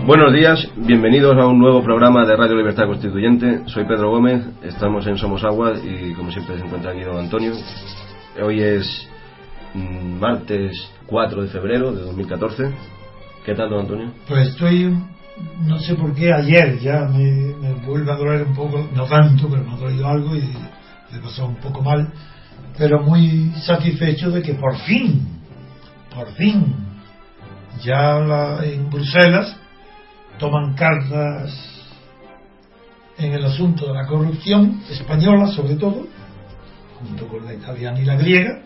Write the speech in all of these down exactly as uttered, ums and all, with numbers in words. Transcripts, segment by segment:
Buenos días, bienvenidos a un nuevo programa de Radio Libertad Constituyente. Soy Pedro Gómez, estamos en Somos Agua y como siempre se encuentra aquí don Antonio. Hoy es mmm, martes cuatro de febrero de dos mil catorce. ¿Qué tal, don Antonio? Pues estoy, no sé por qué, ayer ya me, me vuelve a doler un poco, no tanto, pero me ha dolido algo y me pasó un poco mal, pero muy satisfecho de que por fin, por fin, ya la, en Bruselas toman cartas en el asunto de la corrupción española, sobre todo, junto con la italiana y la griega,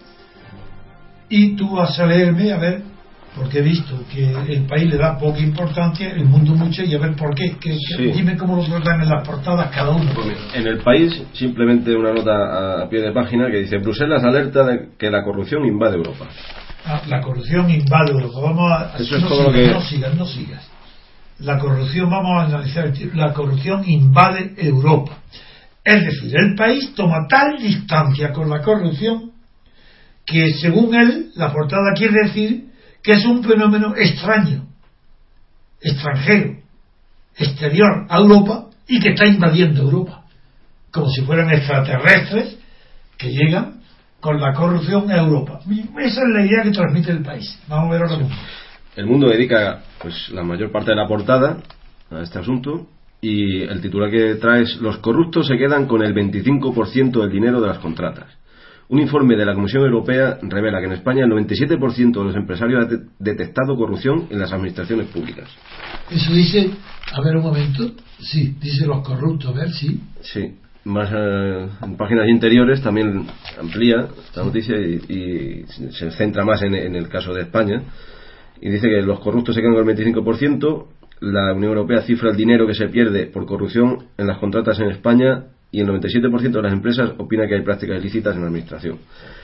y tú vas a leerme, a ver, porque he visto que el país le da poca importancia, el mundo mucho, y a ver por qué, que, que, sí. Dime cómo lo tratan en las portadas cada uno. Pues en el país, simplemente una nota a pie de página que dice: Bruselas alerta de que la corrupción invade Europa. Ah, la corrupción invade Europa. Vamos a, Eso es no, todo sigas, lo que... no sigas, no sigas. La corrupción, vamos a analizar, la corrupción invade Europa. Es decir, el país toma tal distancia con la corrupción que, según él, la portada quiere decir que es un fenómeno extraño, extranjero, exterior a Europa y que está invadiendo Europa, como si fueran extraterrestres que llegan con la corrupción a Europa. Esa es la idea que transmite el país. Vamos a ver ahora mismo. El Mundo dedica pues la mayor parte de la portada a este asunto y el titular que trae es: los corruptos se quedan con el veinticinco por ciento del dinero de las contratas. Un informe de la Comisión Europea revela que en España el noventa y siete por ciento de los empresarios ha detectado corrupción en las administraciones públicas. Eso dice, a ver un momento, sí, dice los corruptos, a ver, sí. Sí, más eh, en páginas interiores también amplía esta noticia y, y se centra más en, en el caso de España. Y dice que los corruptos se quedan con el veinticinco por ciento. La Unión Europea cifra el dinero que se pierde por corrupción en las contratas en España y el noventa y siete por ciento de las empresas opina que hay prácticas ilícitas en la administración.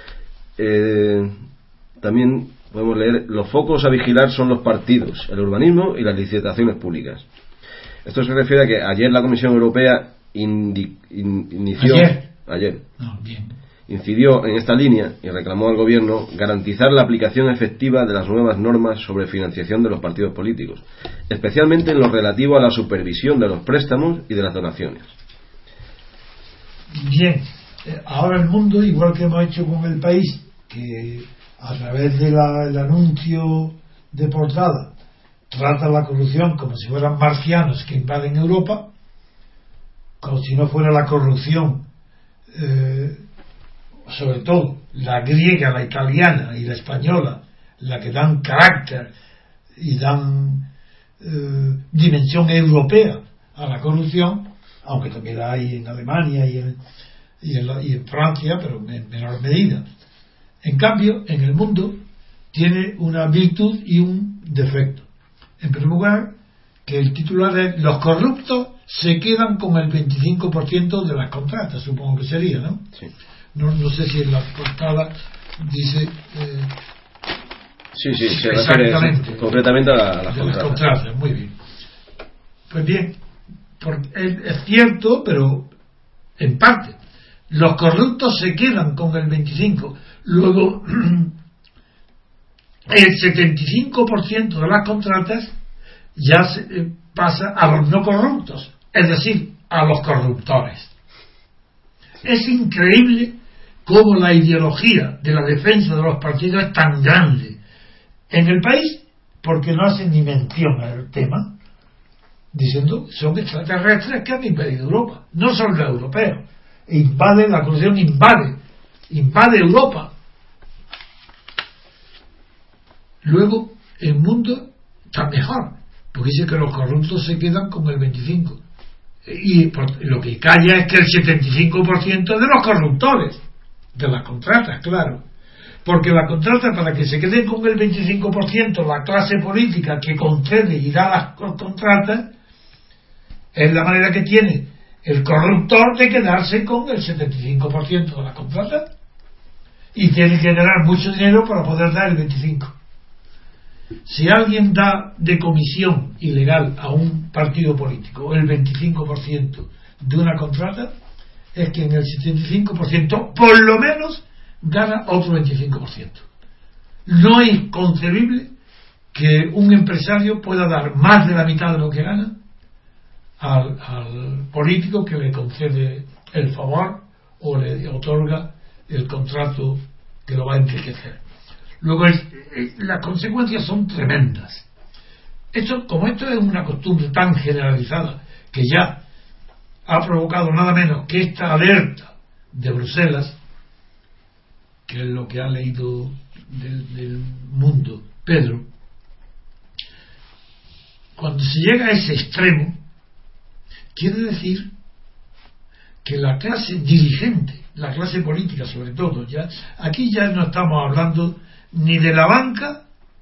Eh, también podemos leer: los focos a vigilar son los partidos, el urbanismo y las licitaciones públicas. Esto se refiere a que ayer la Comisión Europea indi, in, inició ayer, ayer no, bien. incidió en esta línea y reclamó al gobierno garantizar la aplicación efectiva de las nuevas normas sobre financiación de los partidos políticos, especialmente en lo relativo a la supervisión de los préstamos y de las donaciones. Bien, ahora el mundo, igual que hemos hecho con el país, que a través del de anuncio de portada trata la corrupción como si fueran marcianos que invaden Europa, como si no fuera la corrupción, eh, sobre todo la griega, la italiana y la española, la que dan carácter y dan eh, dimensión europea a la corrupción, aunque también la hay en Alemania y en, y en, la, y en Francia, pero en menor medida. En cambio, en el mundo tiene una virtud y un defecto. En primer lugar, que el titular es: los corruptos se quedan con el veinticinco por ciento de las contratas, supongo que sería, ¿no? Sí. No, no sé si en la portada dice eh, sí, sí, se refiere concretamente a, la, a las de contratas. las contratas. Muy bien. Pues bien, porque es, es cierto, pero en parte los corruptos se quedan con el veinticinco, luego el setenta y cinco por ciento de las contratas ya se, eh, pasa a los no corruptos, es decir, a los corruptores. Es increíble cómo la ideología de la defensa de los partidos es tan grande en el país, porque no hacen ni mención al tema, diciendo son extraterrestres que han invadido Europa, no son los europeos. Invade, la corrupción invade, invade Europa. Luego, el mundo está mejor, porque dice que los corruptos se quedan con el veinticinco por ciento. Y por, lo que calla es que el setenta y cinco por ciento de los corruptores, de las contratas, claro. Porque la contrata, para que se quede con el veinticinco por ciento la clase política que concede y da las contratas, es la manera que tiene el corruptor de quedarse con el setenta y cinco por ciento de las contratas, y tiene que ganar mucho dinero para poder dar el veinticinco por ciento. Si alguien da de comisión ilegal a un partido político el veinticinco por ciento de una contrata, es que en el setenta y cinco por ciento por lo menos gana otro veinticinco por ciento. No es concebible que un empresario pueda dar más de la mitad de lo que gana al, al político que le concede el favor o le otorga el contrato que lo va a enriquecer. Luego es, es, las consecuencias son tremendas. Esto, como esto es una costumbre tan generalizada que ya ha provocado nada menos que esta alerta de Bruselas, que es lo que ha leído del, del Mundo Pedro, cuando se llega a ese extremo, quiere decir que la clase dirigente, la clase política sobre todo, ya aquí ya no estamos hablando ni de la banca,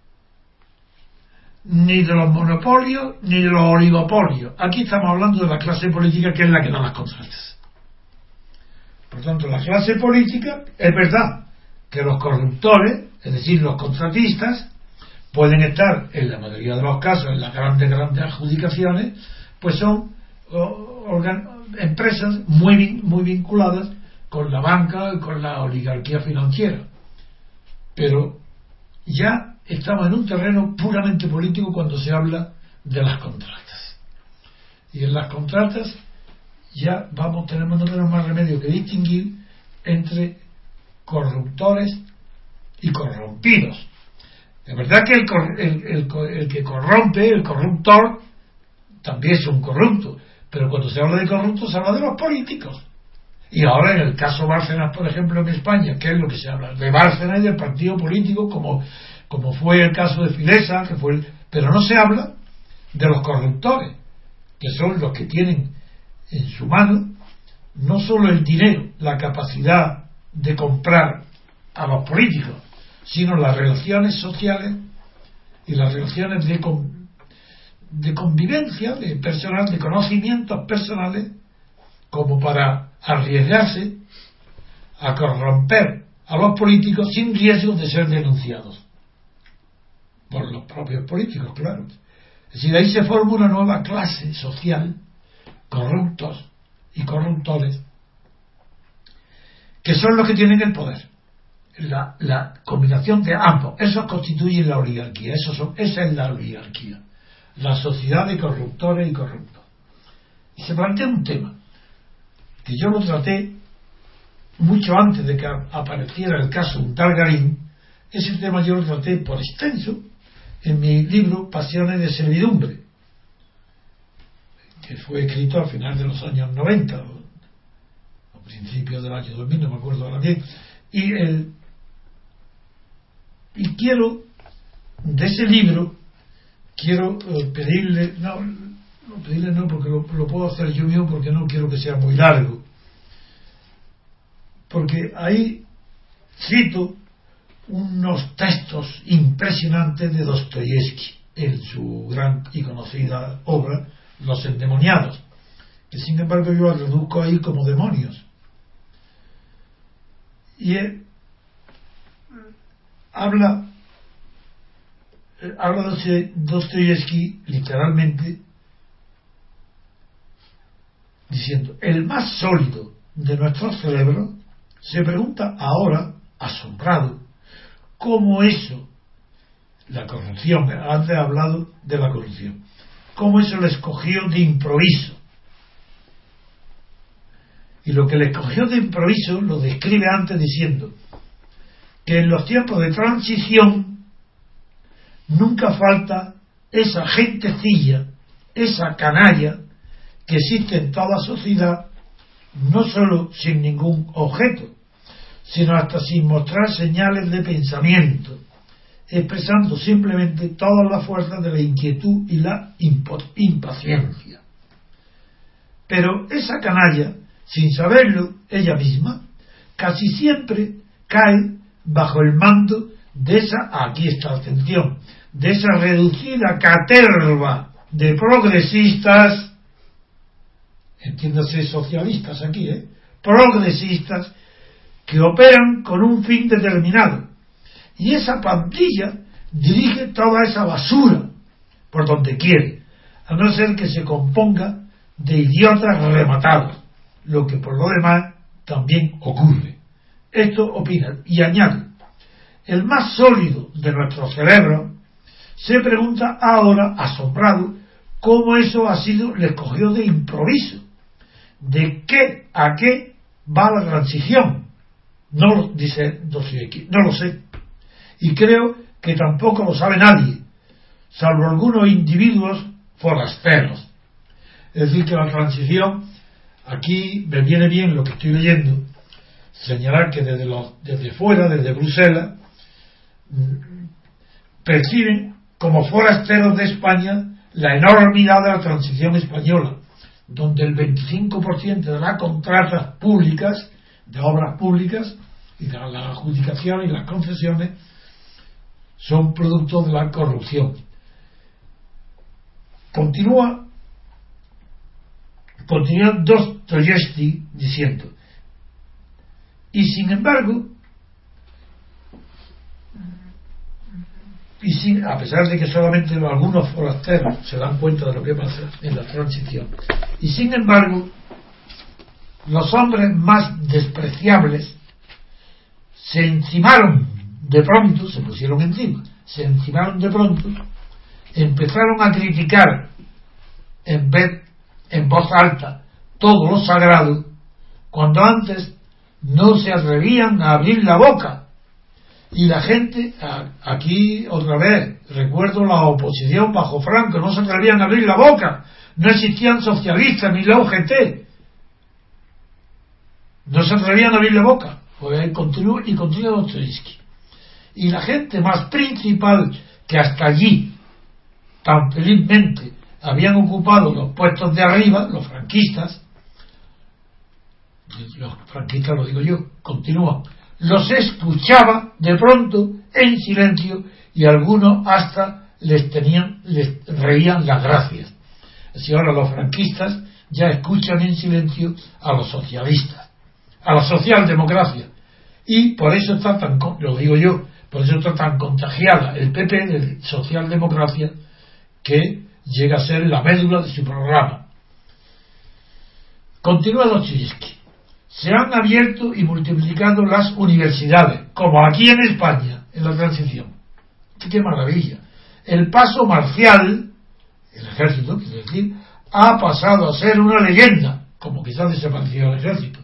ni de los monopolios, ni de los oligopolios. Aquí estamos hablando de la clase política, que es la que da las contratas. Por tanto, la clase política, es verdad que los corruptores, es decir, los contratistas, pueden estar, en la mayoría de los casos, en las grandes, grandes adjudicaciones, pues son organ- empresas muy, muy vinculadas con la banca y con la oligarquía financiera. Pero ya estamos en un terreno puramente político cuando se habla de las contratas. Y en las contratas ya vamos, tenemos, no tenemos más remedio que distinguir entre corruptores y corrompidos. Es verdad que el, el, el, el que corrompe, el corruptor, también es un corrupto, pero cuando se habla de corruptos se habla de los políticos. Y ahora en el caso Bárcenas, por ejemplo, en España, ¿qué es lo que se habla? De Bárcenas y del partido político, como, como fue el caso de Filesa, que fue el, pero no se habla de los corruptores, que son los que tienen en su mano no solo el dinero, la capacidad de comprar a los políticos, sino las relaciones sociales y las relaciones de, con, de convivencia, de personal, de conocimientos personales, como para arriesgarse a corromper a los políticos sin riesgo de ser denunciados por los propios políticos, claro. Es decir, ahí se forma una nueva clase social, corruptos y corruptores, que son los que tienen el poder. La, la combinación de ambos, esos constituyen la oligarquía, esos son, esa es la oligarquía, la sociedad de corruptores y corruptos. Y se plantea un tema que yo lo traté mucho antes de que apareciera el caso de un tal Garín. Ese tema yo lo traté por extenso en mi libro Pasiones de Servidumbre, que fue escrito al final de los años noventa o a principios del año dos mil, no me acuerdo ahora bien. Y el y quiero de ese libro quiero eh, pedirle no, no pedirle no porque lo, lo puedo hacer yo mismo, porque no quiero que sea muy largo, porque ahí cito unos textos impresionantes de Dostoyevsky en su gran y conocida obra Los endemoniados, que sin embargo yo reduzco ahí como demonios. Y él habla habla de Dostoyevsky literalmente diciendo: el más sólido de nuestro cerebro se pregunta ahora, asombrado, cómo eso, la corrupción, antes he hablado de la corrupción, cómo eso le escogió de improviso. Y lo que le escogió de improviso lo describe antes diciendo que en los tiempos de transición nunca falta esa gentecilla, esa canalla que existe en toda sociedad, no solo sin ningún objeto, sino hasta sin mostrar señales de pensamiento, expresando simplemente todas las fuerzas de la inquietud y la impaciencia. Pero esa canalla, sin saberlo ella misma, casi siempre cae bajo el mando de esa, aquí está la atención, de esa reducida caterva de progresistas, entiéndase socialistas aquí, ¿eh? progresistas, que operan con un fin determinado. Y esa pandilla dirige toda esa basura por donde quiere, a no ser que se componga de idiotas rematados, lo que por lo demás también ocurre. Esto opina y añade: el más sólido de nuestro cerebro se pregunta ahora, asombrado, cómo eso ha sido, le cogió de improviso. ¿De qué a qué va la transición? No lo dice Dostoyevski, no lo sé. Y creo que tampoco lo sabe nadie, salvo algunos individuos forasteros. Es decir, que la transición, aquí me viene bien lo que estoy leyendo, señalar que desde, los, desde fuera, desde Bruselas, perciben como forasteros de España la enormidad de la transición española, donde el veinticinco por ciento de las contratas públicas, de obras públicas, y de las adjudicaciones y las concesiones, son producto de la corrupción. Continúa, continúa Dostoyevski diciendo, y sin embargo, y sin, a pesar de que solamente algunos forasteros se dan cuenta de lo que pasa en la transición, y sin embargo, los hombres más despreciables se encimaron de pronto, se pusieron encima, se encimaron de pronto, empezaron a criticar en vez, en voz alta, todo lo sagrado, cuando antes no se atrevían a abrir la boca. Y la gente, aquí otra vez, recuerdo la oposición bajo Franco, no se atrevían a abrir la boca, no existían socialistas ni la U G T, no se atrevían a abrir la boca. Pues continúa y continúa Dostoyevski. Y la gente más principal que hasta allí tan felizmente habían ocupado los puestos de arriba, los franquistas, los franquistas lo digo yo, continúan, los escuchaba de pronto en silencio y algunos hasta les tenían, les reían las gracias. Así ahora los franquistas ya escuchan en silencio a los socialistas, a la socialdemocracia, y por eso está tan, lo digo yo, por eso está tan contagiada el P P de socialdemocracia, que llega a ser la médula de su programa. Continúa Dostoyevski. Se han abierto y multiplicado las universidades, como aquí en España, en la transición. ¡Qué maravilla! El paso marcial, el ejército, quiero decir, ha pasado a ser una leyenda, como quizás desapareció el ejército.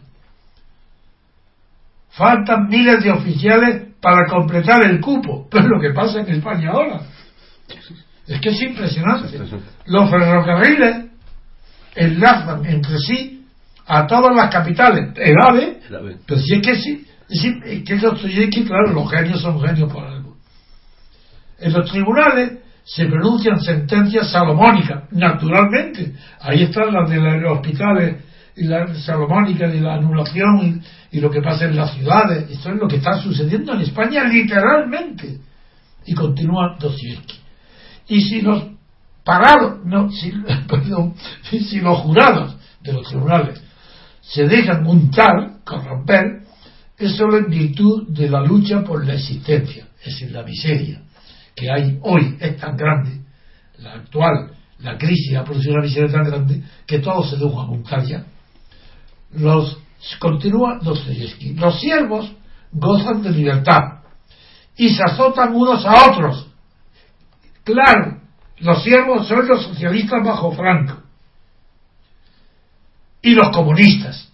Faltan miles de oficiales para completar el cupo, pero lo que pasa en España ahora es que es impresionante. Los ferrocarriles enlazan entre sí a todas las capitales, el AVE, pero si es que sí, es que Dostoyevski, claro, los genios son genios por algo. En los tribunales se pronuncian sentencias salomónicas, naturalmente. Ahí están las de los hospitales y las salomónicas de la anulación y, y lo que pasa en las ciudades. Esto es lo que está sucediendo en España literalmente. Y continúa Dostoyevski. Y si los parados, no, si, perdón, si los jurados de los tribunales se dejan untar, corromper, es solo en virtud de la lucha por la existencia, es decir, la miseria que hay hoy es tan grande, la actual, la crisis ha producido una miseria tan grande que todos se dejan untar ya. Los, continúa Dostoyevski, los siervos gozan de libertad y se azotan unos a otros. Claro, los siervos son los socialistas bajo Franco y los comunistas.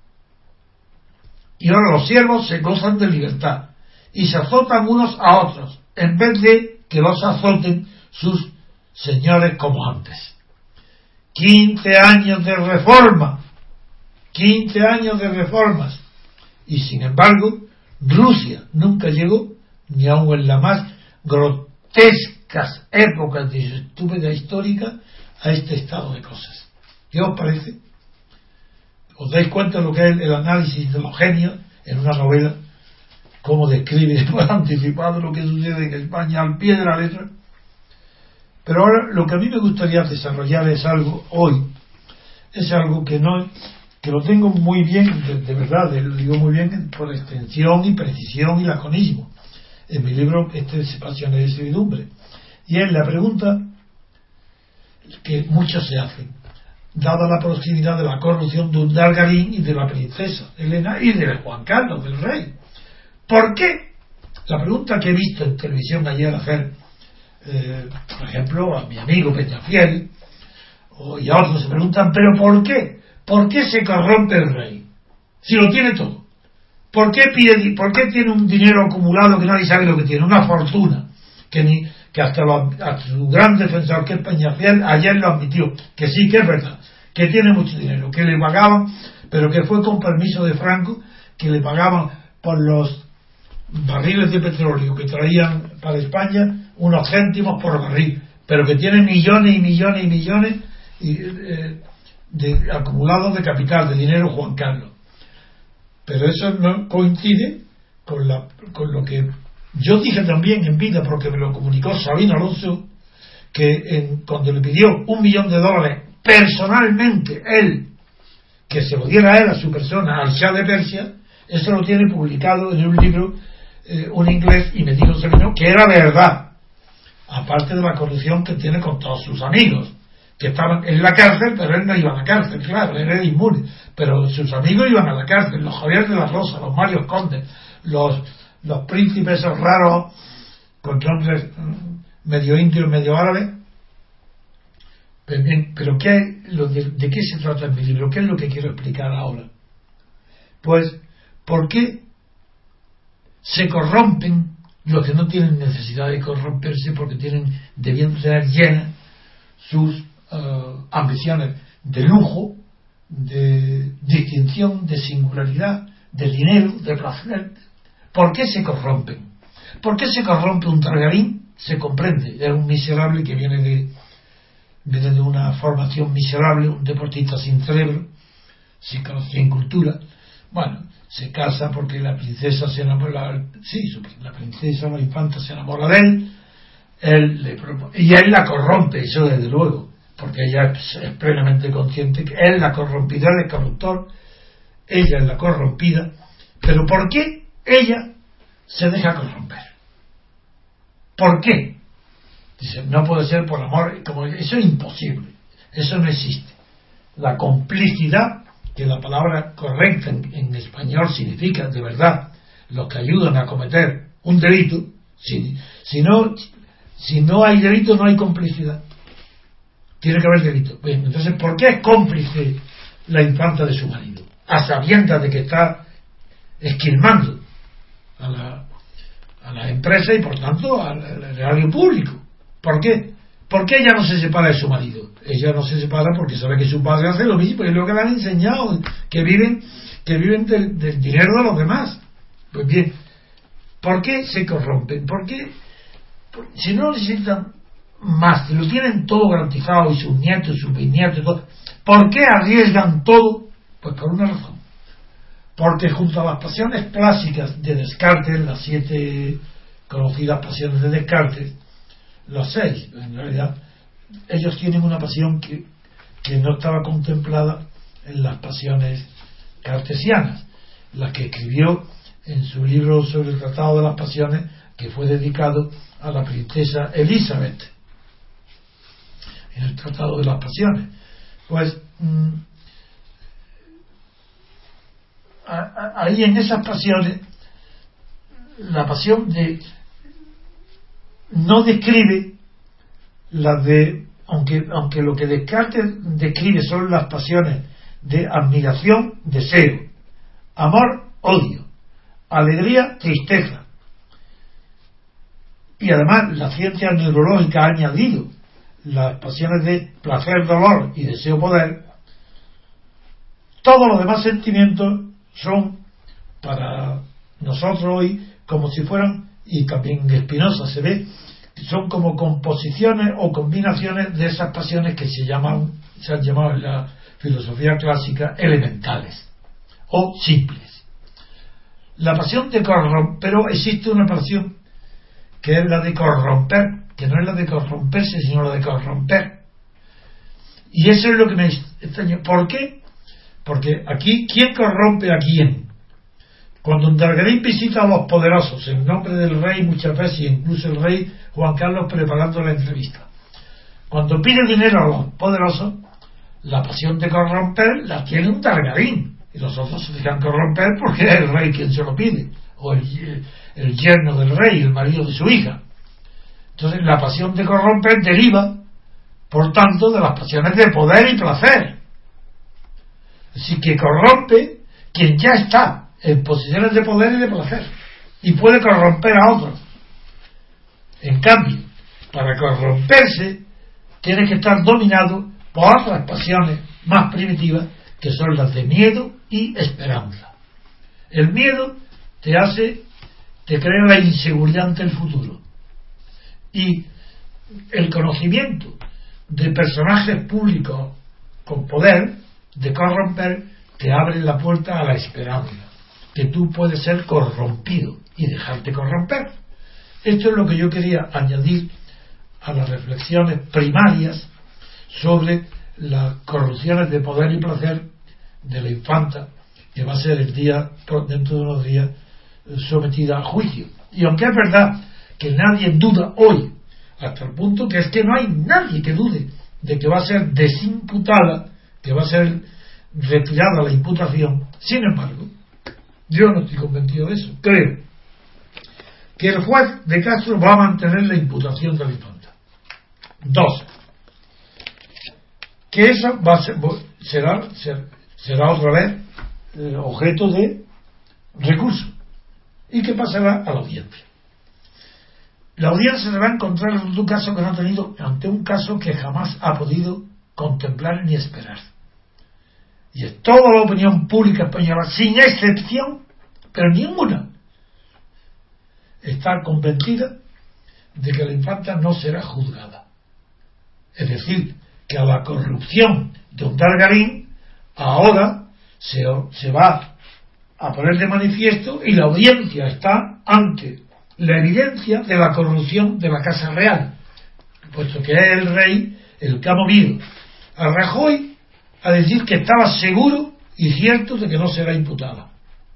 Y ahora los siervos se gozan de libertad y se azotan unos a otros, en vez de que los azoten sus señores como antes. quince años de reforma, quince años de reformas, y sin embargo Rusia nunca llegó, ni aun en la más grotescas épocas de su estúpida histórica, a este estado de cosas. ¿Qué os parece? ¿Os dais cuenta de lo que es el análisis de los genios en una novela? Cómo describe por anticipado lo que sucede en España al pie de la letra. Pero ahora lo que a mí me gustaría desarrollar es algo hoy, es algo que no, que lo tengo muy bien, de, de verdad, lo digo muy bien por extensión y precisión y laconismo. En mi libro este es Pasiones de Servidumbre, y es la pregunta que muchos se hacen, dada la proximidad de la corrupción de un Dargarín y de la princesa Elena y de Juan Carlos, del rey. ¿Por qué? La pregunta que he visto en televisión ayer hacer eh, por ejemplo, a mi amigo Peñafiel o, y a otros se preguntan, ¿pero por qué? ¿Por qué se corrompe el rey? Si lo tiene todo. ¿Por qué pide, por qué tiene un dinero acumulado que nadie sabe lo que tiene? Una fortuna que ni que hasta, lo, hasta su gran defensor, que es Peñafiel, ayer lo admitió, que sí, que es verdad, que tiene mucho dinero, que le pagaban, pero que fue con permiso de Franco, que le pagaban por los barriles de petróleo que traían para España unos céntimos por barril, pero que tiene millones y millones y millones y, eh, de, acumulados de capital, de dinero Juan Carlos. Pero eso no coincide con, la, con lo que yo dije también en vida, porque me lo comunicó Sabino Alonso, que en, cuando le pidió un millón de dólares personalmente él, que se lo diera a él, a su persona, al Shah de Persia, eso lo tiene publicado en un libro, eh, un inglés, y me dijo Sabino que era verdad, aparte de la corrupción que tiene con todos sus amigos, que estaban en la cárcel, pero él no iba a la cárcel, claro, él era inmune, pero sus amigos iban a la cárcel, los Javier de la Rosa, los Mario Conde, los, los príncipes esos raros, con nombres medio indios, medio árabes. Pero ¿qué, lo de, ¿de qué se trata en mi libro? ¿Qué es lo que quiero explicar ahora? Pues, ¿por qué se corrompen los que no tienen necesidad de corromperse porque tienen, debían tener llenas sus uh, ambiciones de lujo, de distinción, de singularidad, de dinero, de placer? ¿Por qué se corrompen? ¿Por qué se corrompe un Targarín? Se comprende, era un miserable que viene de viene de una formación miserable, un deportista sin cerebro, sin conocimiento, sin cultura. Bueno, se casa porque la princesa se enamora, sí, la princesa, la infanta se enamora de él, él le propone, y él la corrompe, eso desde luego, porque ella es, es plenamente consciente que él la corrompida, él es corruptor, ella es la corrompida. Pero ¿por qué ella se deja corromper? ¿Por qué? Dice, no puede ser por amor, como eso es imposible, eso no existe. La complicidad, que la palabra correcta en, en español significa de verdad los que ayudan a cometer un delito, si, si no si no hay delito no hay complicidad, tiene que haber delito. Bien, entonces, ¿por qué es cómplice la infanta de su marido? A sabiendas de que está esquilmando a la, a la empresa y por tanto al erario público. ¿Por qué? ¿Por qué ella no se separa de su marido? Ella no se separa porque sabe que su padre hace lo mismo, es lo que le han enseñado, que viven, que viven del, del dinero de los demás. Pues bien, ¿por qué se corrompen? ¿Por qué? Si no necesitan más, si lo tienen todo garantizado y sus nietos, sus bisnietos, todo, ¿por qué arriesgan todo? Pues por una razón. Porque junto a las pasiones clásicas de Descartes, las siete conocidas pasiones de Descartes, los seis, en realidad, ellos tienen una pasión que, que no estaba contemplada en las pasiones cartesianas, la que escribió en su libro sobre el Tratado de las Pasiones, que fue dedicado a la princesa Elizabeth, en el Tratado de las Pasiones. Pues mmm, a, a, ahí en esas pasiones, la pasión de no describe las de, aunque aunque lo que Descartes describe son las pasiones de admiración, deseo, amor, odio, alegría, tristeza, y además la ciencia neurológica ha añadido las pasiones de placer, dolor y deseo, poder. Todos los demás sentimientos son para nosotros hoy como si fueran, y también en Spinoza se ve, son como composiciones o combinaciones de esas pasiones que se llaman, se han llamado en la filosofía clásica elementales o simples. La pasión de corromper, pero existe una pasión que es la de corromper, que no es la de corromperse, sino la de corromper. Y eso es lo que me extraña. ¿Por qué? Porque aquí, ¿quién corrompe a quién? Cuando un Targarín visita a los poderosos en nombre del rey, muchas veces, incluso el rey Juan Carlos preparando la entrevista, cuando pide dinero a los poderosos, la pasión de corromper la tiene un Targarín, y los otros se dejan corromper porque es el rey quien se lo pide, o el, el yerno del rey, el marido de su hija. Entonces la pasión de corromper deriva, por tanto, de las pasiones de poder y placer. Así que corrompe quien ya está en posiciones de poder y de placer y puede corromper a otros. En cambio, para corromperse tiene que estar dominado por otras pasiones más primitivas, que son las de miedo y esperanza. El miedo te hace, te crea la inseguridad ante el futuro, y el conocimiento de personajes públicos con poder de corromper te abre la puerta a la esperanza, que tú puedes ser corrompido y dejarte corromper. Esto es lo que yo quería añadir a las reflexiones primarias sobre las corrupciones de poder y placer de la infanta, que va a ser el día, dentro de unos días, sometida a juicio. Y aunque es verdad que nadie duda hoy, hasta el punto que es que no hay nadie que dude de que va a ser desimputada, que va a ser retirada la imputación, sin embargo, yo no estoy convencido de eso. Creo que el juez de Castro va a mantener la imputación de la infanta. Dos, que eso va a ser, será, ser, será otra vez eh, objeto de recurso, y que pasará a la audiencia. La audiencia se va a encontrar ante un caso que no ha tenido, ante un caso que jamás ha podido contemplar ni esperar. Y es toda la opinión pública española, sin excepción, pero ninguna, está convencida de que la infanta no será juzgada. Es decir, que a la corrupción de un Targarín ahora se, se va a poner de manifiesto, y la audiencia está ante la evidencia de la corrupción de la Casa Real, puesto que es el rey el que ha movido a Rajoy a decir que estaba seguro y cierto de que no será imputada.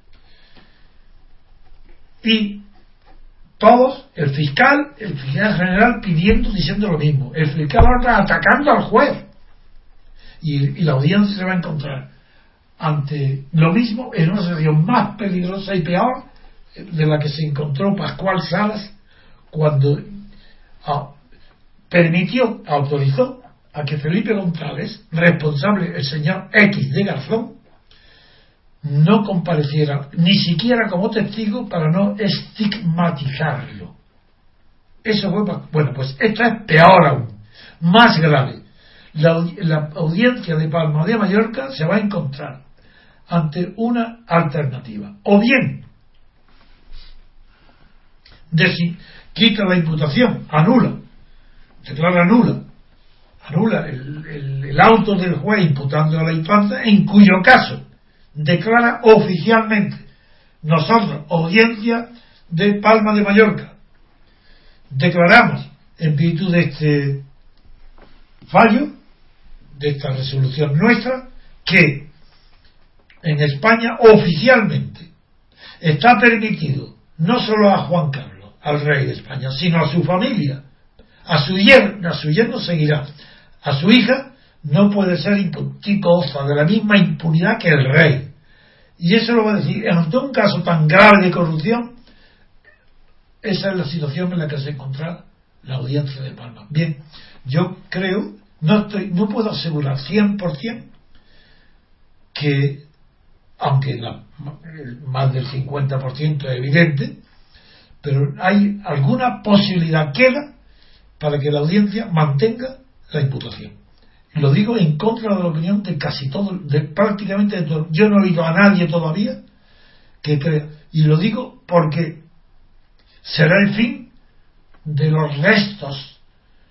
Y todos, el fiscal, el fiscal general pidiendo, diciendo lo mismo, el fiscal ahora atacando al juez, y, y la audiencia se va a encontrar ante lo mismo en una situación más peligrosa y peor de la que se encontró Pascual Salas cuando ah, permitió, autorizó a que Felipe González, responsable, el señor X de Garzón, no compareciera ni siquiera como testigo para no estigmatizarlo. Eso fue, bueno, pues esto es peor aún, más grave. La, la audiencia de Palma de Mallorca se va a encontrar ante una alternativa: o bien de si quita la imputación, anula, declara nula, anula el, el, el auto del juez imputando a la infanta, en cuyo caso declara oficialmente: nosotros, audiencia de Palma de Mallorca, declaramos en virtud de este fallo, de esta resolución nuestra, que en España oficialmente está permitido no solo a Juan Carlos, al rey de España, sino a su familia, a su yerno, a su yerno seguirá, a su hija no puede ser goza de la misma impunidad que el rey. Y eso lo va a decir, ante un caso tan grave de corrupción, esa es la situación en la que se encontrará la audiencia de Palma. Bien, yo creo, no estoy, no puedo asegurar cien por ciento que, aunque la, más del cincuenta por ciento es evidente, pero hay alguna posibilidad queda para que la audiencia mantenga la imputación. Y lo digo en contra de la opinión de casi todo, de prácticamente de todo. Yo no he oído a nadie todavía que crea, y lo digo porque será el fin de los restos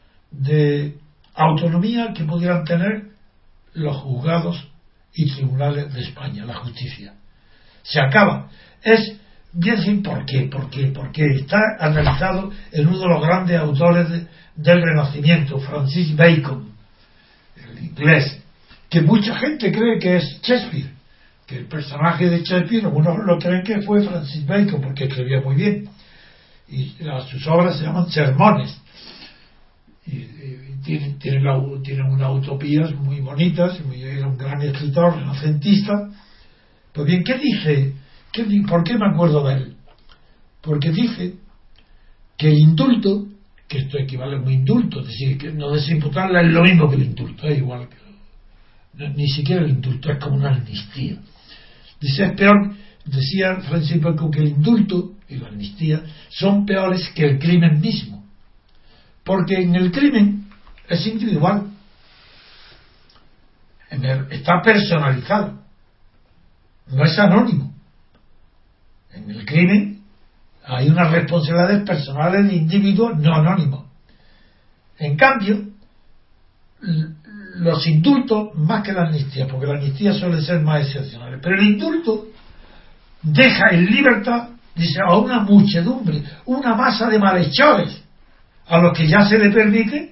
de autonomía que pudieran tener los juzgados y tribunales de España, la justicia. Se acaba. Es bien decir por qué, por qué, porque está analizado en uno de los grandes autores de, del Renacimiento, Francis Bacon, el inglés, que mucha gente cree que es Shakespeare, que el personaje de Shakespeare, algunos lo creen que fue Francis Bacon porque escribía muy bien, y sus obras se llaman sermones, y, y tienen, tienen, la, tienen unas utopías muy bonitas, muy, era un gran escritor renacentista. Pues bien, ¿qué dice? ¿Qué, ¿Por qué me acuerdo de él? Porque dice que el indulto que esto equivale a un indulto, es decir, que no desimputarla es lo mismo que el indulto, es igual que, ni siquiera el indulto, es como una amnistía. Dice, es peor, decía Francis Bacon, que el indulto y la amnistía son peores que el crimen mismo, porque en el crimen es individual, en el, está personalizado, no es anónimo. En el crimen hay unas responsabilidades personales de individuos no anónimos. En cambio, los indultos, más que la amnistía, porque la amnistía suele ser más excepcional, pero el indulto deja en libertad, dice, a una muchedumbre, una masa de malhechores, a los que ya se le permite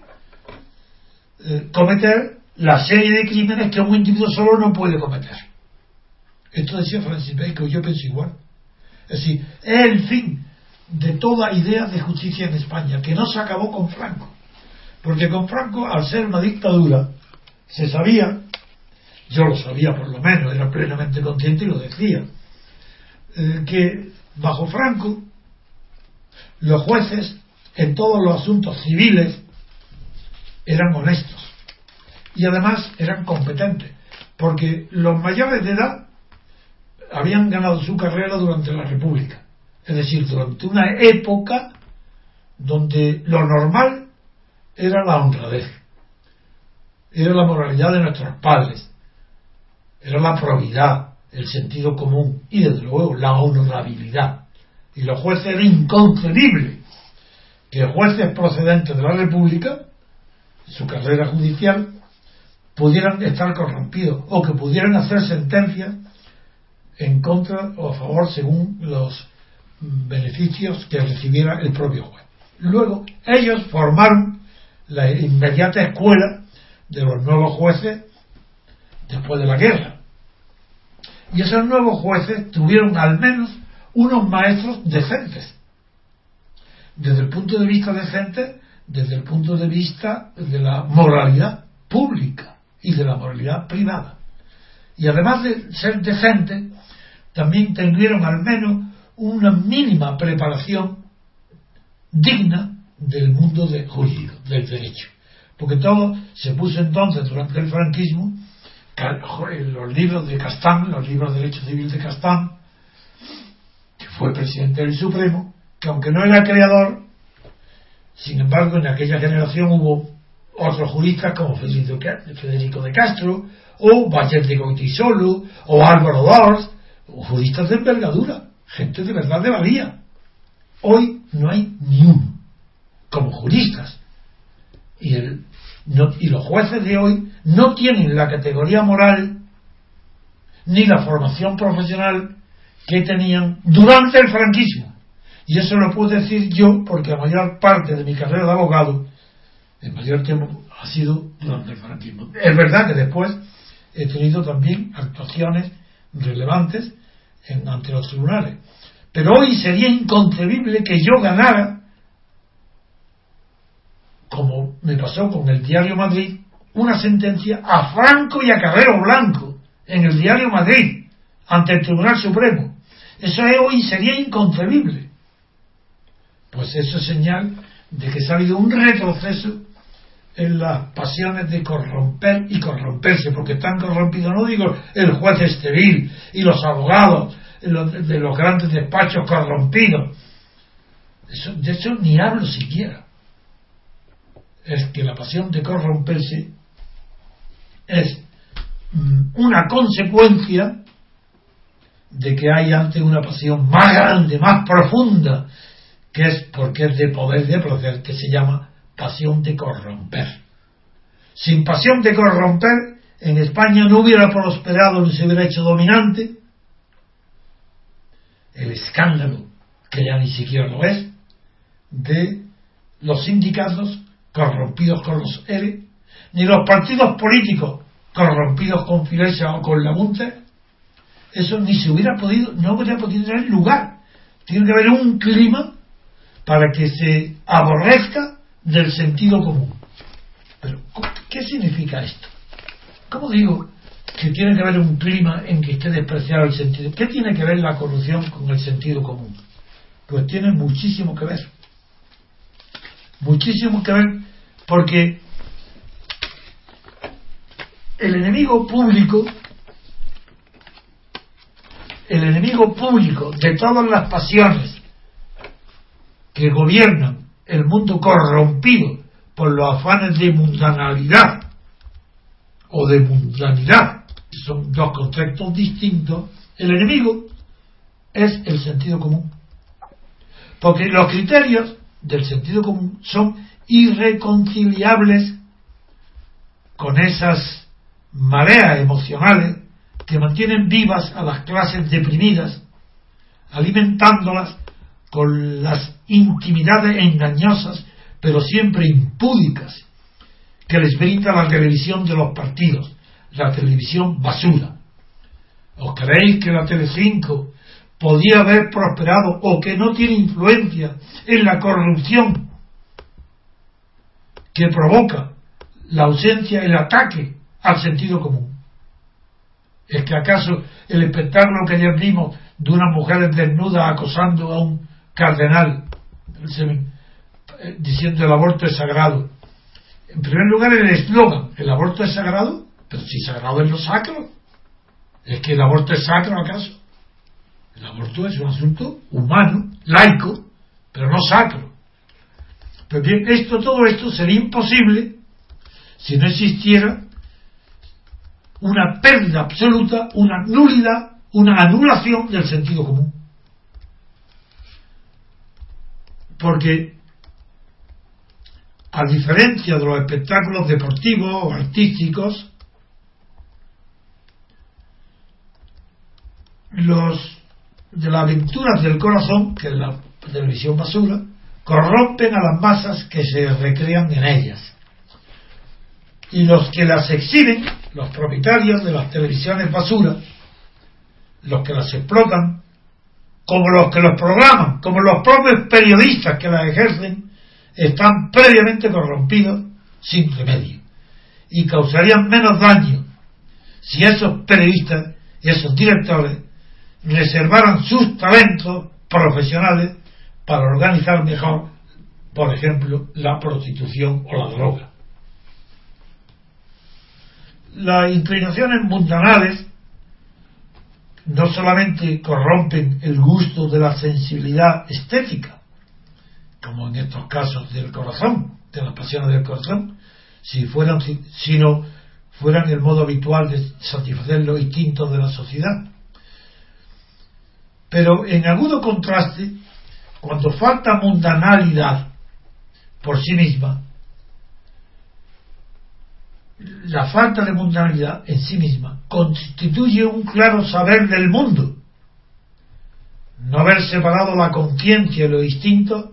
eh, cometer la serie de crímenes que un individuo solo no puede cometer. Esto decía Francis Bacon, yo pienso igual. Es decir, es el fin de toda idea de justicia en España, que no se acabó con Franco. Porque con Franco, al ser una dictadura, se sabía, yo lo sabía por lo menos, era plenamente consciente y lo decía, eh, que bajo Franco, los jueces, en todos los asuntos civiles, eran honestos. Y además eran competentes, porque los mayores de edad habían ganado su carrera durante la República, es decir, durante una época donde lo normal era la honradez, era la moralidad de nuestros padres, era la probidad, el sentido común y desde luego la honorabilidad. Y los jueces, era inconcebible que jueces procedentes de la República, su carrera judicial, pudieran estar corrompidos o que pudieran hacer sentencias en contra o a favor según los beneficios que recibiera el propio juez. Luego ellos formaron la inmediata escuela de los nuevos jueces después de la guerra, y esos nuevos jueces tuvieron al menos unos maestros decentes, desde el punto de vista decente, desde el punto de vista de la moralidad pública y de la moralidad privada, y además de ser decentes también tuvieron al menos una mínima preparación digna del mundo de jurídico, del derecho, porque todo se puso entonces durante el franquismo, los libros de Castán, los libros de derecho civil de Castán, que fue presidente del Supremo, que aunque no era creador, sin embargo en aquella generación hubo otros juristas como Federico de Castro o Bachet de Goytisolo o Álvaro Dors, juristas de envergadura, gente de verdad de valía. Hoy no hay ni uno como juristas, y, el, no, y los jueces de hoy no tienen la categoría moral ni la formación profesional que tenían durante el franquismo, y eso lo puedo decir yo porque la mayor parte de mi carrera de abogado, el mayor tiempo, ha sido durante el franquismo. Es verdad que después he tenido también actuaciones relevantes en, ante los tribunales, pero hoy sería inconcebible que yo ganara, como me pasó con el Diario Madrid, una sentencia a Franco y a Carrero Blanco en el Diario Madrid ante el Tribunal Supremo. Eso es, hoy sería inconcebible. Pues eso es señal de que se ha habido un retroceso en las pasiones de corromper y corromperse, porque están corrompidos, no digo el juez estéril y los abogados de los grandes despachos corrompidos, eso, de eso ni hablo siquiera. Es que la pasión de corromperse es una consecuencia de que hay antes una pasión más grande, más profunda, que es porque es de poder, de placer, que se llama pasión de corromper. Sin pasión de corromper, en España no hubiera prosperado ni se hubiera hecho dominante el escándalo, que ya ni siquiera lo es, de los sindicatos corrompidos con los E R E, ni los partidos políticos corrompidos con Filesa o con la Munter. Eso ni se hubiera podido, no hubiera podido tener lugar. Tiene que haber un clima para que se aborrezca del sentido común. Pero, ¿qué significa esto? ¿Cómo digo que tiene que haber un clima en que esté despreciado el sentido? ¿Qué tiene que ver la corrupción con el sentido común? Pues tiene muchísimo que ver. muchísimo que ver, porque el enemigo público, el enemigo público de todas las pasiones que gobiernan el mundo corrompido por los afanes de mundanalidad o de mundanidad, son dos conceptos distintos. El enemigo es el sentido común, porque los criterios del sentido común son irreconciliables con esas mareas emocionales que mantienen vivas a las clases deprimidas, alimentándolas con las intimidades engañosas, pero siempre impúdicas, que les brinda la televisión de los partidos, la televisión basura. ¿Os creéis que la Telecinco podía haber prosperado o que no tiene influencia en la corrupción que provoca la ausencia, el ataque al sentido común? ¿Es que acaso el espectáculo que ayer vimos de unas mujeres desnudas acosando a un cardenal diciendo el aborto es sagrado? En primer lugar, el eslogan, el aborto es sagrado, pero si sagrado es lo sacro. ¿Es que el aborto es sacro acaso? El aborto es un asunto humano, laico, pero no sacro. Pues bien, esto, todo esto sería imposible si no existiera una pérdida absoluta, una nulidad, una anulación del sentido común. Porque, a diferencia de los espectáculos deportivos o artísticos, los de las aventuras del corazón, que es la televisión basura, corrompen a las masas que se recrean en ellas. Y los que las exhiben, los propietarios de las televisiones basura, los que las explotan, como los que los programan, como los propios periodistas que las ejercen, están previamente corrompidos sin remedio y causarían menos daño si esos periodistas y esos directores reservaran sus talentos profesionales para organizar mejor, por ejemplo, la prostitución o la droga. Las inclinaciones mundanales no solamente corrompen el gusto de la sensibilidad estética, como en estos casos del corazón, de las pasiones del corazón, si fueran, sino fueran el modo habitual de satisfacer los instintos de la sociedad. Pero en agudo contraste, cuando falta mundanalidad por sí misma, la falta de mundanalidad en sí misma constituye un claro saber del mundo. No haber separado la conciencia y los instintos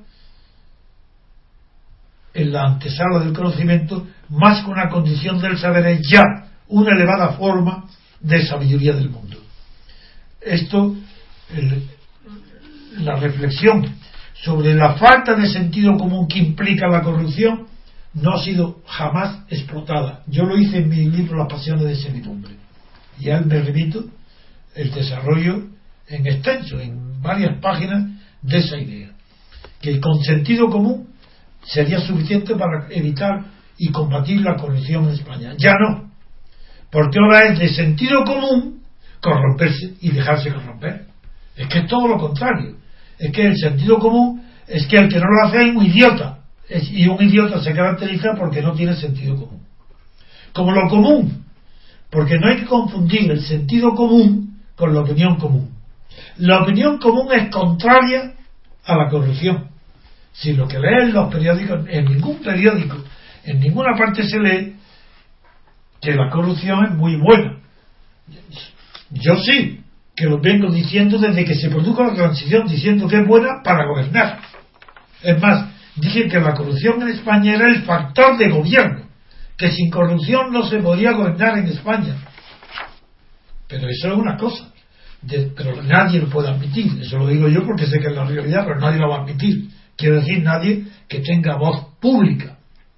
en la antesala del conocimiento, más que una condición del saber, es ya una elevada forma de sabiduría del mundo. Esto, el, la reflexión sobre la falta de sentido común que implica la corrupción no ha sido jamás explotada. Yo lo hice en mi libro Las pasiones de servidumbre, y a él me remito el desarrollo en extenso, en varias páginas, de esa idea, que con sentido común sería suficiente para evitar y combatir la corrupción en España. Ya no, porque ahora es de sentido común corromperse y dejarse corromper. Es que es todo lo contrario. Es que el sentido común es que el que no lo hace es un idiota, es, y un idiota se caracteriza porque no tiene sentido común. Como lo común, porque no hay que confundir el sentido común con la opinión común. La opinión común es contraria a la corrupción. Si lo que leen los periódicos, en ningún periódico, en ninguna parte se lee que la corrupción es muy buena. Yo sí, que lo vengo diciendo desde que se produjo la transición, diciendo que es buena para gobernar. Es más, dije que la corrupción en España era el factor de gobierno, que sin corrupción no se podía gobernar en España. Pero eso es una cosa, de, pero nadie lo puede admitir. Eso lo digo yo porque sé que es la realidad, pero nadie lo va a admitir. Quiero decir, nadie que tenga voz pública.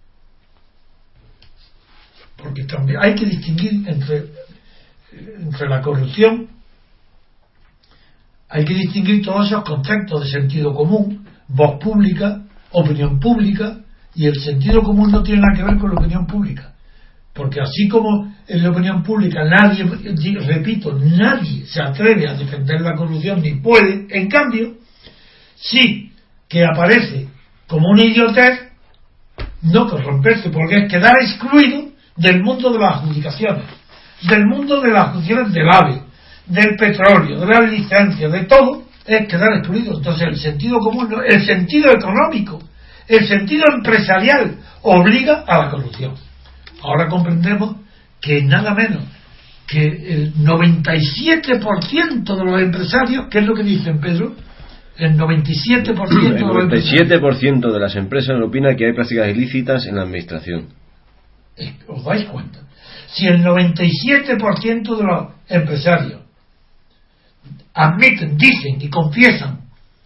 Porque también hay que distinguir entre, entre la corrupción, hay que distinguir todos esos conceptos de sentido común, voz pública, opinión pública Y el sentido común no tiene nada que ver con la opinión pública. Porque así como en la opinión pública nadie, repito, nadie se atreve a defender la corrupción ni puede, en cambio, sí que aparece como una idiotez no corromperse, porque es quedar excluido del mundo de las adjudicaciones, del mundo de las adjudicaciones del AVE, del petróleo, de las licencias, de todo, es quedar excluido. Entonces el sentido común, el sentido económico, el sentido empresarial obliga a la corrupción. Ahora comprendemos que nada menos que el noventa y siete por ciento de los empresarios, ¿qué es lo que dicen, Pedro? El noventa y siete por ciento, el noventa y siete por ciento de las empresas opina que hay prácticas ilícitas en la administración. ¿Os dais cuenta? Si el noventa y siete por ciento de los empresarios admiten, dicen y confiesan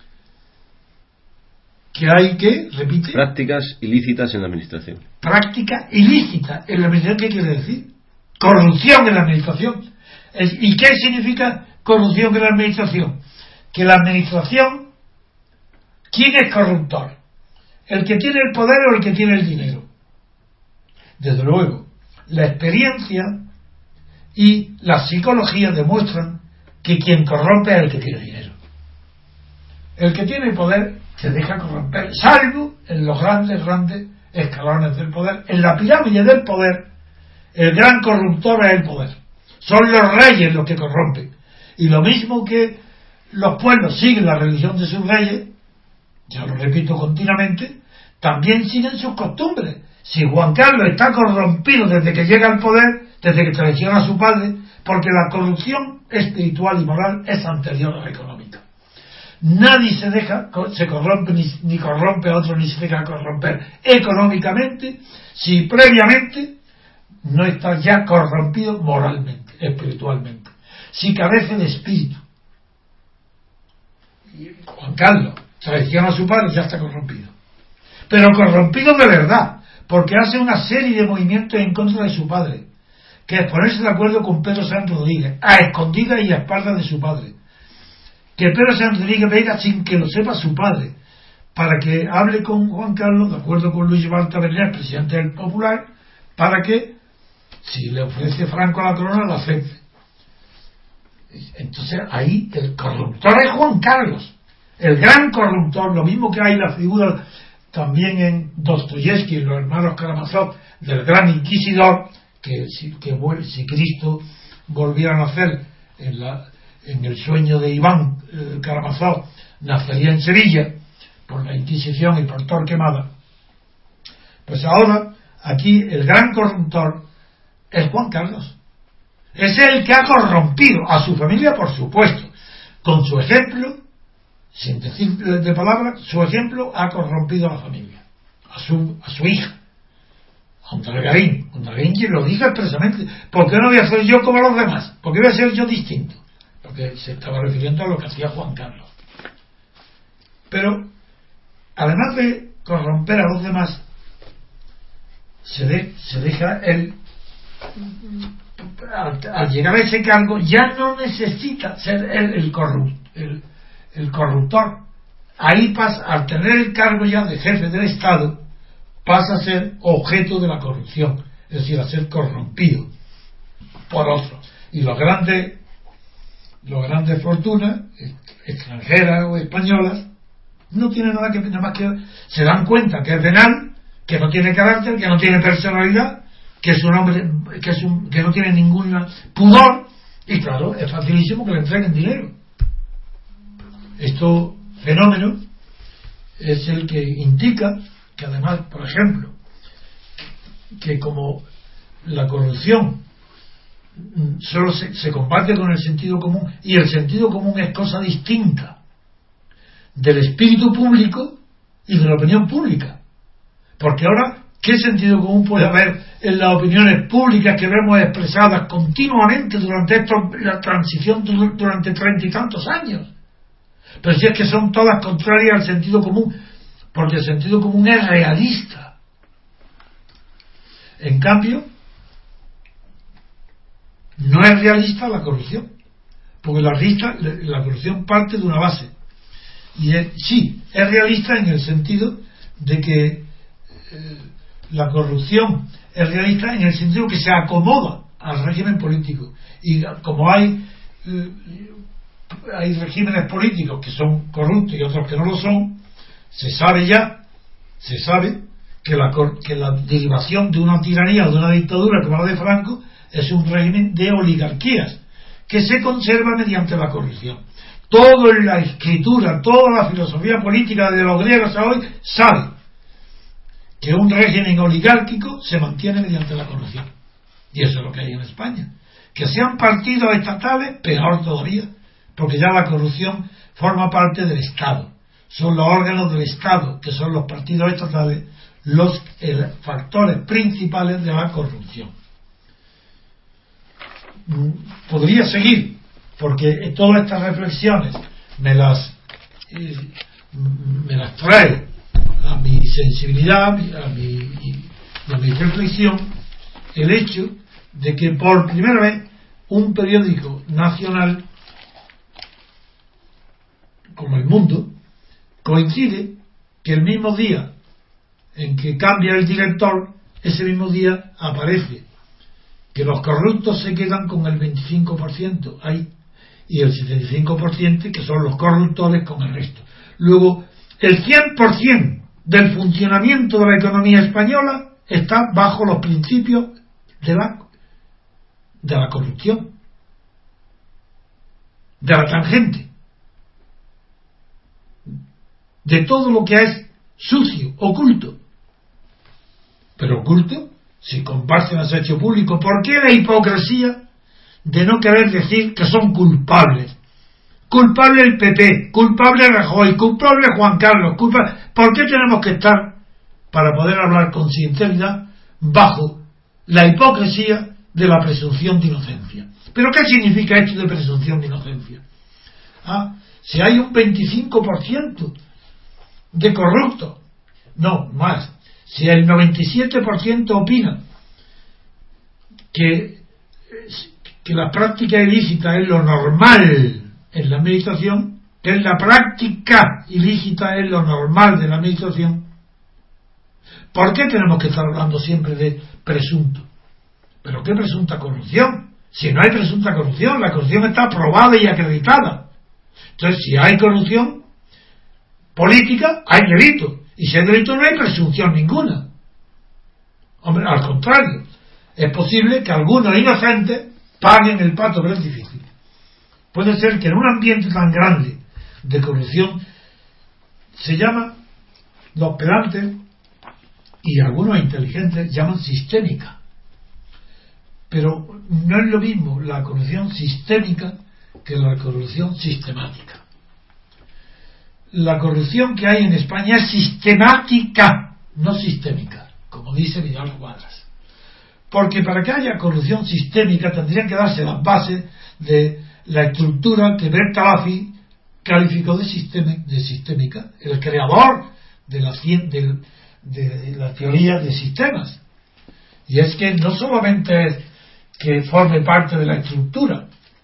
que hay que, repite, prácticas ilícitas en la administración. Práctica ilícita en la administración, ¿qué quiere decir? Corrupción en la administración. ¿Y qué significa corrupción en la administración? Que la administración, ¿quién es corruptor? ¿El que tiene el poder o el que tiene el dinero? Desde luego, la experiencia y la psicología demuestran que quien corrompe es el que tiene dinero. El que tiene poder se deja corromper, salvo en los grandes, grandes escalones del poder. En la pirámide del poder, el gran corruptor es el poder. Son los reyes los que corrompen. Y lo mismo que los pueblos siguen la religión de sus reyes, ya lo repito continuamente, también siguen sus costumbres. Si Juan Carlos está corrompido desde que llega al poder, desde que traiciona a su padre, porque la corrupción espiritual y moral es anterior a la económica. Nadie se deja, se corrompe ni, ni corrompe a otro, ni se deja corromper económicamente si previamente no está ya corrompido moralmente, espiritualmente, si carece de espíritu. Y Juan Carlos traiciona a su padre, ya está corrompido, pero corrompido de verdad, porque hace una serie de movimientos en contra de su padre, que es ponerse de acuerdo con Pedro Sanz Rodríguez a escondidas y a espaldas de su padre, que Pedro Sanz Rodríguez venga sin que lo sepa su padre, para que hable con Juan Carlos, de acuerdo con Luis Balta Bernet, presidente del Popular, para que, si le ofrece Franco a la corona, lo acepte. Entonces ahí el corruptor es Juan Carlos, el gran corruptor. Lo mismo que hay la figura también en Dostoyevsky, en los hermanos Karamazov, del gran inquisidor, que si, que si Cristo volviera a nacer en la en el sueño de Iván eh, Karamazov, nacería en Sevilla por la Inquisición y por Torquemada. Pues ahora aquí el gran corruptor es Juan Carlos. Es el que ha corrompido a su familia, por supuesto, con su ejemplo, sin decir de palabras, su ejemplo ha corrompido a la familia, a su a su hija, a Ondargarín. Ondargarín quien lo diga expresamente: ¿por qué no voy a ser yo como los demás? ¿Por qué voy a ser yo distinto? Porque se estaba refiriendo a lo que hacía Juan Carlos. Pero además de corromper a los demás, se, de, se deja él, al, al llegar a ese cargo, ya no necesita ser él el, corrupt, el, el corruptor. Ahí pasa, al tener el cargo ya de jefe del Estado, pasa a ser objeto de la corrupción, es decir, a ser corrompido por otros. Y los grandes los grandes fortunas extranjeras o españolas no tienen nada que nada más que se dan cuenta que es venal, que no tiene carácter, que no tiene personalidad, que es un hombre que es un, que no tiene ningún pudor, y claro, es facilísimo que le entreguen dinero. Este fenómeno es el que indica que además, por ejemplo, que como la corrupción solo se, se combate con el sentido común, y el sentido común es cosa distinta del espíritu público y de la opinión pública, porque ahora, ¿qué sentido común puede haber en las opiniones públicas que vemos expresadas continuamente durante esto, la transición durante treinta y tantos años? Pero si es que son todas contrarias al sentido común, porque el sentido común es realista. En cambio, no es realista la corrupción, porque la, realista, la corrupción parte de una base, y es, sí, es realista en el sentido de que la corrupción es realista en el sentido que se acomoda al régimen político. Y como hay hay regímenes políticos que son corruptos y otros que no lo son, se sabe ya, se sabe que la, que la derivación de una tiranía o de una dictadura como la de Franco es un régimen de oligarquías que se conserva mediante la corrupción. Toda la escritura, toda la filosofía política de los griegos a hoy sabe que un régimen oligárquico se mantiene mediante la corrupción. Y eso es lo que hay en España. Que sean partidos estatales, peor todavía, porque ya la corrupción forma parte del Estado. Son los órganos del Estado, que son los partidos estatales, los eh, factores principales de la corrupción. Podría seguir, porque todas estas reflexiones me las eh, me las trae a mi sensibilidad, a mi, a mi reflexión, el hecho de que por primera vez un periódico nacional como El Mundo coincide que el mismo día en que cambia el director, ese mismo día aparece que los corruptos se quedan con el veinticinco por ciento hay, y el setenta y cinco por ciento que son los corruptores con el resto. Luego, el cien por ciento del funcionamiento de la economía española está bajo los principios de la, de la corrupción, de la tangente, de todo lo que es sucio, oculto. Pero oculto, si con base en los hechos públicos. ¿Por qué la hipocresía de no querer decir que son culpables? Culpable el P P, culpable Rajoy, culpable Juan Carlos, culpable... ¿Por qué tenemos que estar, para poder hablar con sinceridad, bajo la hipocresía de la presunción de inocencia? ¿Pero qué significa esto de presunción de inocencia? Ah, si hay un veinticinco por ciento de corruptos, no, más, si el noventa y siete por ciento opina que, que la práctica ilícita es lo normal en la administración, que es la práctica ilícita es lo normal de la administración, ¿por qué tenemos que estar hablando siempre de presunto? ¿Pero qué presunta corrupción? Si no hay presunta corrupción, la corrupción está probada y acreditada. Entonces, si hay corrupción política, hay delito. Y si hay delito no hay presunción ninguna. Hombre, al contrario, es posible que algunos inocentes paguen el pato, pero es difícil. Puede ser que en un ambiente tan grande de corrupción se llama, los pedantes y algunos inteligentes llaman sistémica. Pero no es lo mismo la corrupción sistémica que la corrupción sistemática. La corrupción que hay en España es sistemática, no sistémica, como dice Vidal Cuadras. Porque para que haya corrupción sistémica tendrían que darse las bases de la estructura que Bertolazzi calificó de, sistema, de sistémica, el creador de la, de, de la teoría de sistemas. Y es que no solamente es que forme parte de la estructura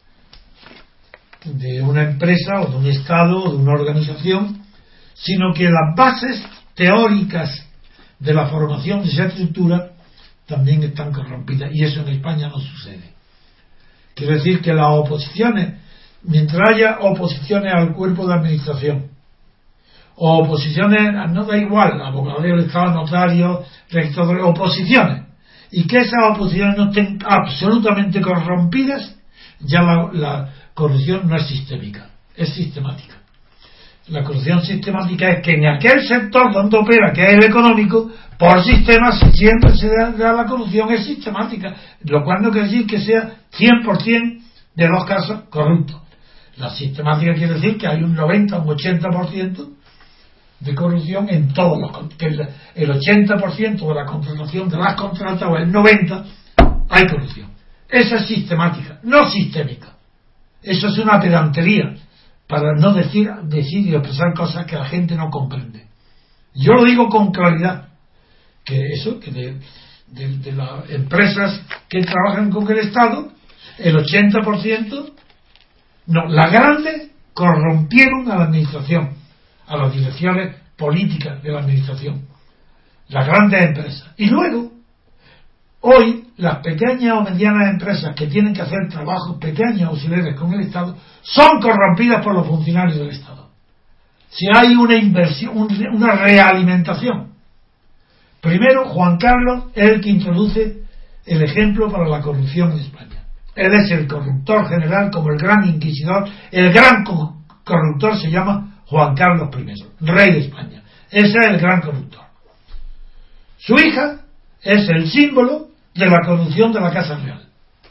de una empresa o de un Estado o de una organización, sino que las bases teóricas de la formación de esa estructura también están corrompidas, y eso en España no sucede. Quiero decir que las oposiciones, mientras haya oposiciones al cuerpo de administración, o oposiciones, no da igual, abogados del Estado, notarios, registradores, oposiciones, y que esas oposiciones no estén absolutamente corrompidas, ya la, la corrupción no es sistémica, es sistemática. La corrupción sistemática es que en aquel sector donde opera, que es el económico, por sistemas siempre se da, da la corrupción, es sistemática, lo cual no quiere decir que sea cien por ciento de los casos corruptos. La sistemática quiere decir que hay un noventa o un ochenta por ciento de corrupción en todos los, que el, el ochenta por ciento de la contratación de las contratas o el noventa por ciento hay corrupción. Esa es sistemática, no sistémica. Eso es una pedantería para no decir, decir y expresar cosas que la gente no comprende. Yo lo digo con claridad, que eso, que de, de, de las empresas que trabajan con el Estado, el ochenta por ciento, no, las grandes corrompieron a la administración, a las direcciones políticas de la administración. las grandes empresas. Y luego, hoy, las pequeñas o medianas empresas que tienen que hacer trabajos pequeños auxiliares con el Estado son corrompidas por los funcionarios del Estado. Si hay una inversión, una realimentación. Primero, Juan Carlos es el que introduce el ejemplo para la corrupción en España. Él es el corruptor general, como el gran inquisidor. El gran corruptor se llama Juan Carlos primero, rey de España. Ese es el gran corruptor. Su hija es el símbolo de la corrupción de la Casa Real.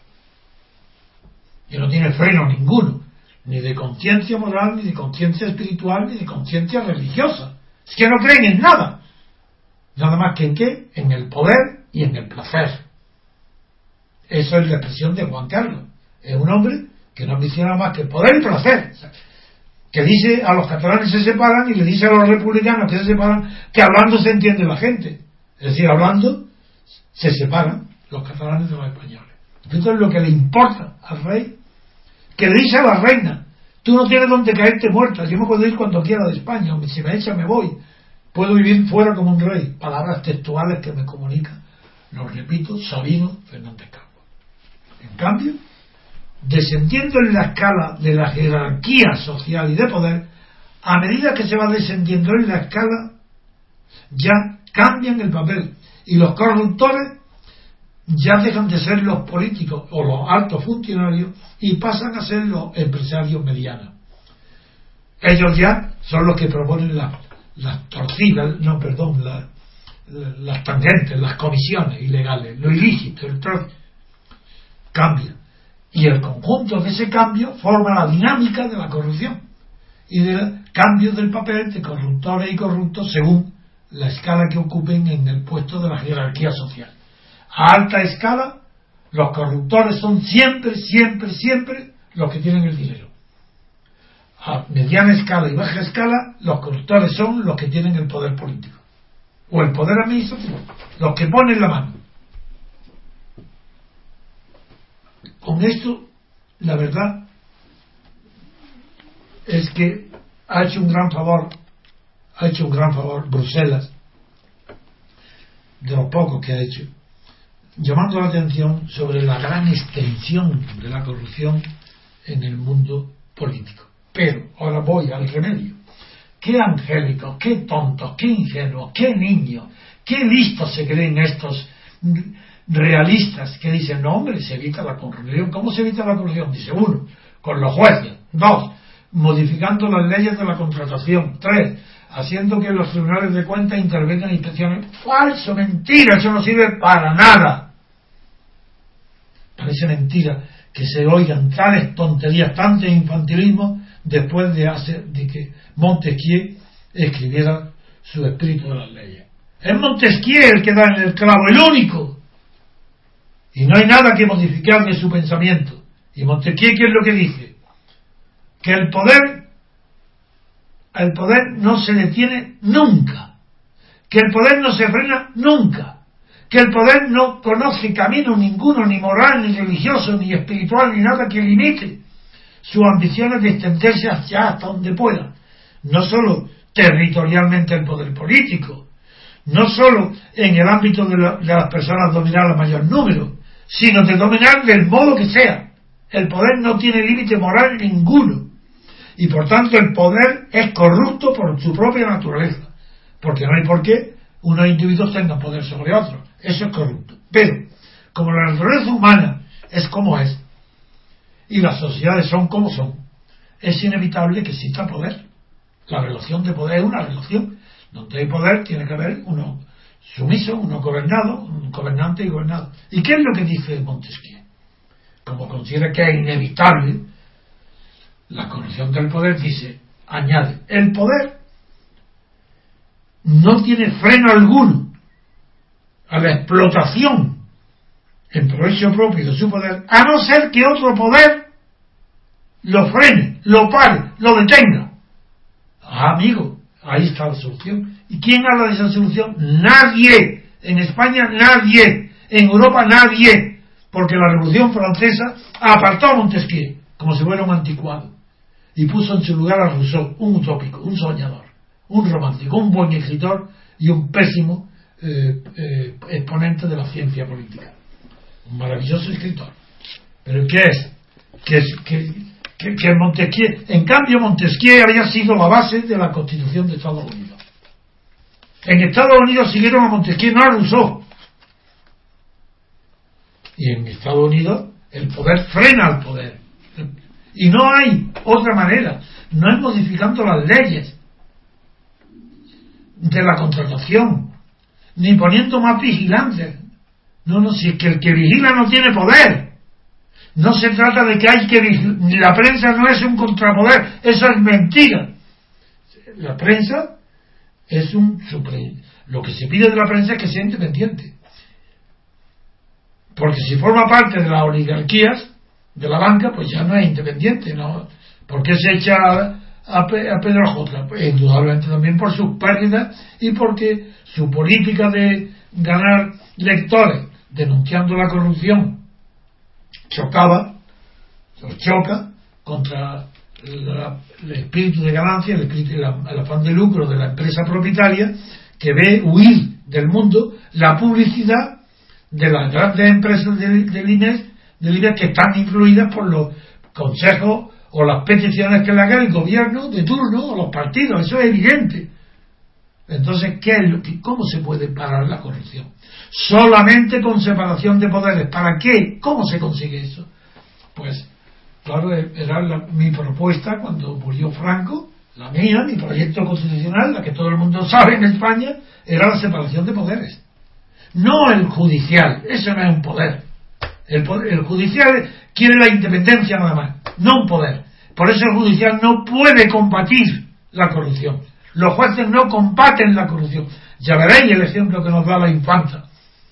Y no tiene freno ninguno, ni de conciencia moral, ni de conciencia espiritual, ni de conciencia religiosa. Es que no creen en nada. Nada más que en qué, en el poder y en el placer. Eso es la expresión de Juan Carlos. Es un hombre que no ambiciona más que el poder y placer. O sea, que dice a los catalanes se separan y le dice a los republicanos que se separan, que hablando se entiende la gente. Es decir, hablando se separan los catalanes de los españoles. Esto es lo que le importa al rey, que le dice a la reina: tú no tienes donde caerte muerta, yo me puedo ir cuando quiera de España, o si me echa me voy, puedo vivir fuera como un rey. Palabras textuales que me comunica, lo repito, Sabino Fernández Campos. En cambio, descendiendo en la escala de la jerarquía social y de poder, a medida que se va descendiendo en la escala, ya cambian el papel, y los corruptores ya dejan de ser los políticos o los altos funcionarios y pasan a ser los empresarios medianos. Ellos ya son los que proponen las, las torcidas, no, perdón, las, las tangentes, las comisiones ilegales, lo ilícito, el tráfico. Cambia. Y el conjunto de ese cambio forma la dinámica de la corrupción y del cambio del papel de corruptores y corruptos según la escala que ocupen en el puesto de la jerarquía social. A alta escala, los corruptores son siempre, siempre, siempre los que tienen el dinero. A mediana escala y baja escala, los corruptores son los que tienen el poder político o el poder administrativo, los que ponen la mano. Con esto, la verdad es que ha hecho un gran favor, ha hecho un gran favor Bruselas, de los pocos que ha hecho, llamando la atención sobre la gran extensión de la corrupción en el mundo político. Pero ahora voy al remedio. Qué angélicos, qué tontos, qué ingenuos, qué niños, qué listos se creen estos realistas que dicen: no, hombre, se evita la corrupción. ¿Cómo se evita la corrupción? Dice: uno, con los jueces; dos, modificando las leyes de la contratación; tres, haciendo que los tribunales de cuentas intervengan en inspecciones. Falso, mentira, eso no sirve para nada. Parece mentira que se oigan tales tonterías, tanto infantilismo, después de, hacer, de que Montesquieu escribiera su espíritu de las leyes. Es Montesquieu el que da en el clavo, el único. Y no hay nada que modificar de su pensamiento. Y Montesquieu, ¿qué es lo que dice? Que el poder, el poder no se detiene nunca. Que el poder no se frena nunca. Que el poder no conoce camino ninguno, ni moral, ni religioso, ni espiritual, ni nada que limite sus ambiciones de extenderse hacia hasta donde pueda. No solo territorialmente el poder político, no solo en el ámbito de, la, de las personas dominar al mayor número, sino de dominar del modo que sea. El poder no tiene límite moral ninguno, y por tanto el poder es corrupto por su propia naturaleza, porque no hay por qué unos individuos tengan poder sobre otros. Eso es corrupto. Pero como la naturaleza humana es como es y las sociedades son como son, es inevitable que exista poder. La relación de poder es una relación. Donde hay poder tiene que haber uno sumiso, uno gobernado, un gobernante y gobernado. ¿Y qué es lo que dice Montesquieu? Como considera que es inevitable la corrupción del poder, dice, añade: el poder no tiene freno alguno a la explotación en provecho propio de su poder, a no ser que otro poder lo frene, lo pare, lo detenga. Ah, amigo, ahí está la solución. ¿Y quién habla de esa solución? Nadie. En España nadie. En Europa nadie. Porque la Revolución Francesa apartó a Montesquieu como si fuera un anticuado y puso en su lugar a Rousseau, un utópico, un soñador, un romántico, un buen escritor y un pésimo eh, eh, exponente de la ciencia política, un maravilloso escritor. ¿Pero qué es? Que, que, que, que Montesquieu, en cambio Montesquieu había sido la base de la Constitución de Estados Unidos. En Estados Unidos siguieron a Montesquieu, no a Rousseau. Y en Estados Unidos el poder frena al poder. Y no hay otra manera. No es modificando las leyes de la contratación, ni poniendo más vigilancia. No, no, si es que el que vigila no tiene poder. No se trata de que hay que vigilar. Ni la prensa no es un contrapoder. Eso es mentira. La prensa es un supre... Lo que se pide de la prensa es que sea independiente. Porque si forma parte de las oligarquías de la banca, pues ya no es independiente, ¿no? ¿Por qué se echa a, a, a Pedro J? Pues indudablemente también por sus pérdidas y porque su política de ganar lectores denunciando la corrupción chocaba, o choca contra la, el espíritu de ganancia, el, espíritu, el, el afán de lucro de la empresa propietaria, que ve huir del mundo la publicidad de las grandes empresas del, del I N E S, del I B E X, que están influidas por los consejos o las peticiones que le haga el gobierno de turno o los partidos. Eso es evidente. Entonces, ¿qué es lo que, ¿cómo se puede parar la corrupción? Solamente con separación de poderes. ¿Para qué? ¿Cómo se consigue eso? Pues, claro, era la, mi propuesta cuando murió Franco, la mía, mi proyecto constitucional, la que todo el mundo sabe en España, era la separación de poderes. No el judicial, eso no es un poder. El, poder, el judicial quiere la independencia nada más, no un poder. Por eso el judicial no puede combatir la corrupción. Los jueces no combaten la corrupción. Ya veréis el ejemplo que nos da la infanta.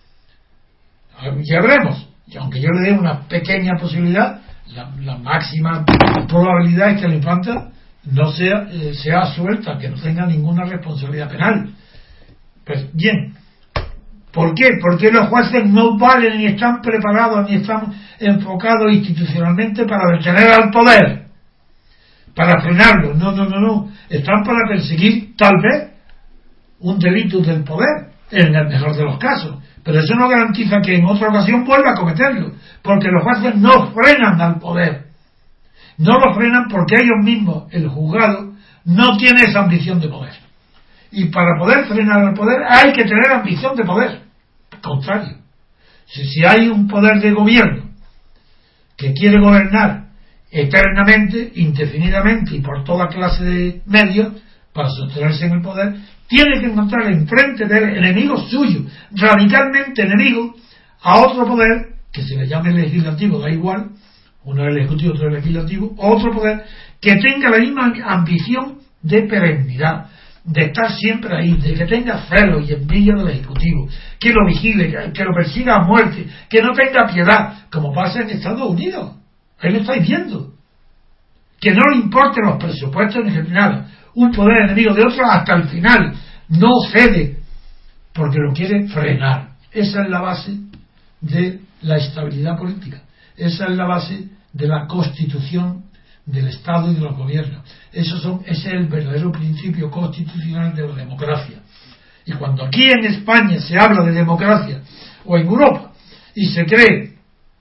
Ya veremos. Y aunque yo le dé una pequeña posibilidad, la, la máxima probabilidad es que la infanta no sea, eh, sea suelta, que no tenga ninguna responsabilidad penal. Pues bien, ¿por qué? Porque los jueces no valen, ni están preparados, ni están enfocados institucionalmente para detener al poder, para frenarlo. No, no, no, no. Están para perseguir, tal vez, un delito del poder, en el mejor de los casos. Pero eso no garantiza que en otra ocasión vuelva a cometerlo, porque los jueces no frenan al poder. No lo frenan porque ellos mismos, el juzgado, no tiene esa ambición de poder. Y para poder frenar al poder hay que tener ambición de poder. Al contrario, si, si hay un poder de gobierno que quiere gobernar eternamente, indefinidamente y por toda clase de medios para sostenerse en el poder, tiene que encontrar enfrente de él enemigos suyos, radicalmente enemigos a otro poder que se le llame legislativo, da igual, uno es el ejecutivo, otro es el legislativo, otro poder que tenga la misma ambición de perennidad, de estar siempre ahí, de que tenga celos y envidia del ejecutivo, que lo vigile, que lo persiga a muerte, que no tenga piedad, como pasa en Estados Unidos. Ahí lo estáis viendo. Que no le importen los presupuestos ni nada. Un poder enemigo de otro hasta el final. No cede, porque lo quiere frenar. Esa es la base de la estabilidad política. Esa es la base de la constitución del Estado y de los gobiernos. Esos son, ese es el verdadero principio constitucional de la democracia. Y cuando aquí en España se habla de democracia, o en Europa, y se cree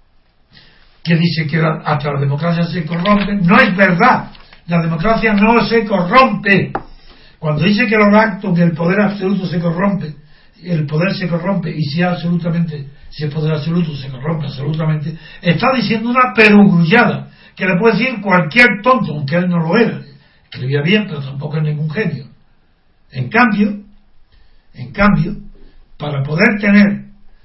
que dice que la, hasta la democracia se corrompe, no es verdad. La democracia no se corrompe. Cuando dice que los actos del poder absoluto se corrompe, el poder se corrompe, y si absolutamente, si el poder absoluto se corrompe absolutamente, está diciendo una perogrullada que le puede decir cualquier tonto, aunque él no lo era. Escribía bien, pero tampoco es ningún genio. En cambio, en cambio, para poder tener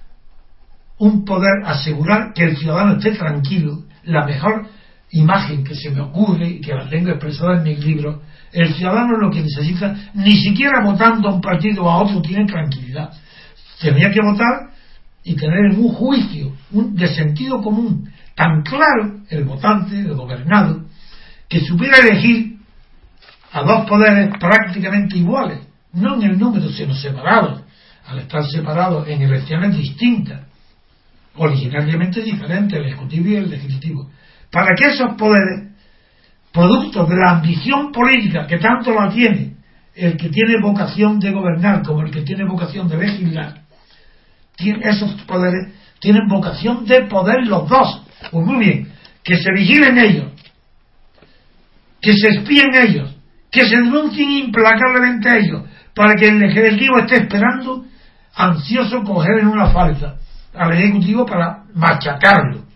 un poder, asegurar que el ciudadano esté tranquilo, la mejor imagen que se me ocurre y que la tengo expresada en mis libros, el ciudadano lo que necesita, ni siquiera votando a un partido o a otro tiene tranquilidad. Tenía que votar y tener un juicio un, de sentido común tan claro, el votante, el gobernado, que supiera elegir a dos poderes prácticamente iguales, no en el número, sino separados, al estar separados en elecciones distintas, originariamente diferentes, el ejecutivo y el legislativo, para que esos poderes, productos de la ambición política que tanto la tiene el que tiene vocación de gobernar como el que tiene vocación de legislar, tiene, esos poderes tienen vocación de poder los dos. Pues muy bien, que se vigilen ellos, que se espíen ellos, que se denuncien implacablemente ellos, para que el Ejecutivo esté esperando, ansioso, coger en una falta al Ejecutivo para machacarlo.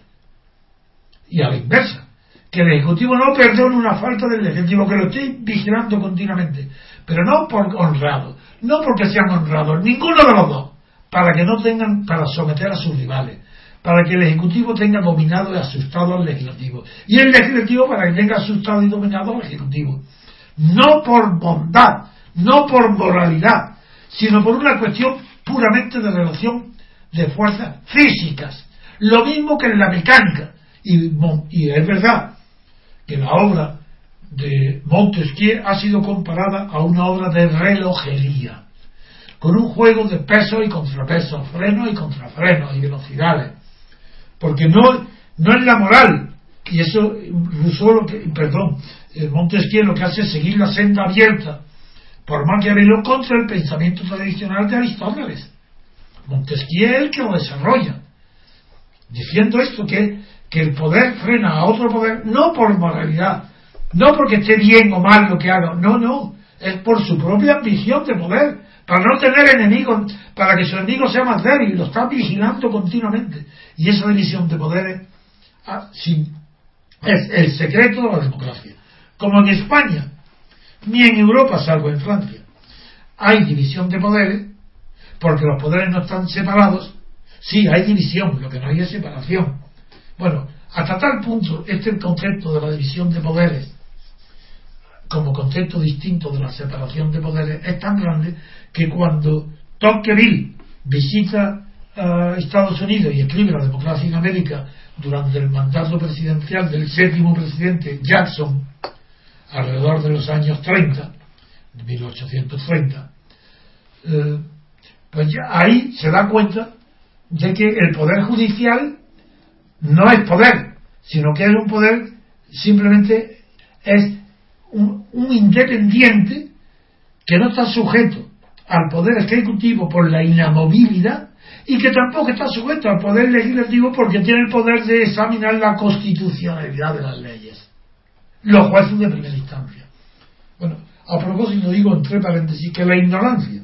Y a la inversa, que el Ejecutivo no perdone una falta del Ejecutivo, que lo esté vigilando continuamente, pero no por honrado, no porque sean honrados, ninguno de los dos, para que no tengan, para someter a sus rivales, para que el Ejecutivo tenga dominado y asustado al Legislativo, y el Legislativo para que tenga asustado y dominado al Ejecutivo, no por bondad, no por moralidad, sino por una cuestión puramente de relación de fuerzas físicas, lo mismo que en la mecánica. Y, y es verdad que la obra de Montesquieu ha sido comparada a una obra de relojería, con un juego de pesos y contrapesos, frenos y contrafrenos y velocidades, porque no, no es la moral, y eso Rousseau lo que, perdón, Montesquieu lo que hace es seguir la senda abierta por Maquiavelo contra el pensamiento tradicional de Aristóteles. Montesquieu es el que lo desarrolla, diciendo esto, que, que el poder frena a otro poder, no por moralidad, no porque esté bien o mal lo que haga, no, no, es por su propia ambición de poder, para no tener enemigos, para que su enemigo sea más débil, lo está vigilando continuamente. Y esa división de poderes ah, sí, es el secreto de la democracia. Como en España, ni en Europa, salvo en Francia, hay división de poderes, porque los poderes no están separados. Sí, hay división, lo que no hay es separación. Bueno, hasta tal punto este concepto de la división de poderes como concepto distinto de la separación de poderes es tan grande que cuando Tocqueville visita a Estados Unidos y escribe La democracia en América durante el mandato presidencial del séptimo presidente Jackson, alrededor de los años treinta, de mil ochocientos treinta, eh, pues ya ahí se da cuenta de que el poder judicial no es poder, sino que es un poder, simplemente es un, un independiente que no está sujeto al poder ejecutivo por la inamovilidad y que tampoco está sujeto al poder legislativo porque tiene el poder de examinar la constitucionalidad de las leyes, los jueces de primera instancia. Bueno, a propósito digo entre paréntesis que la ignorancia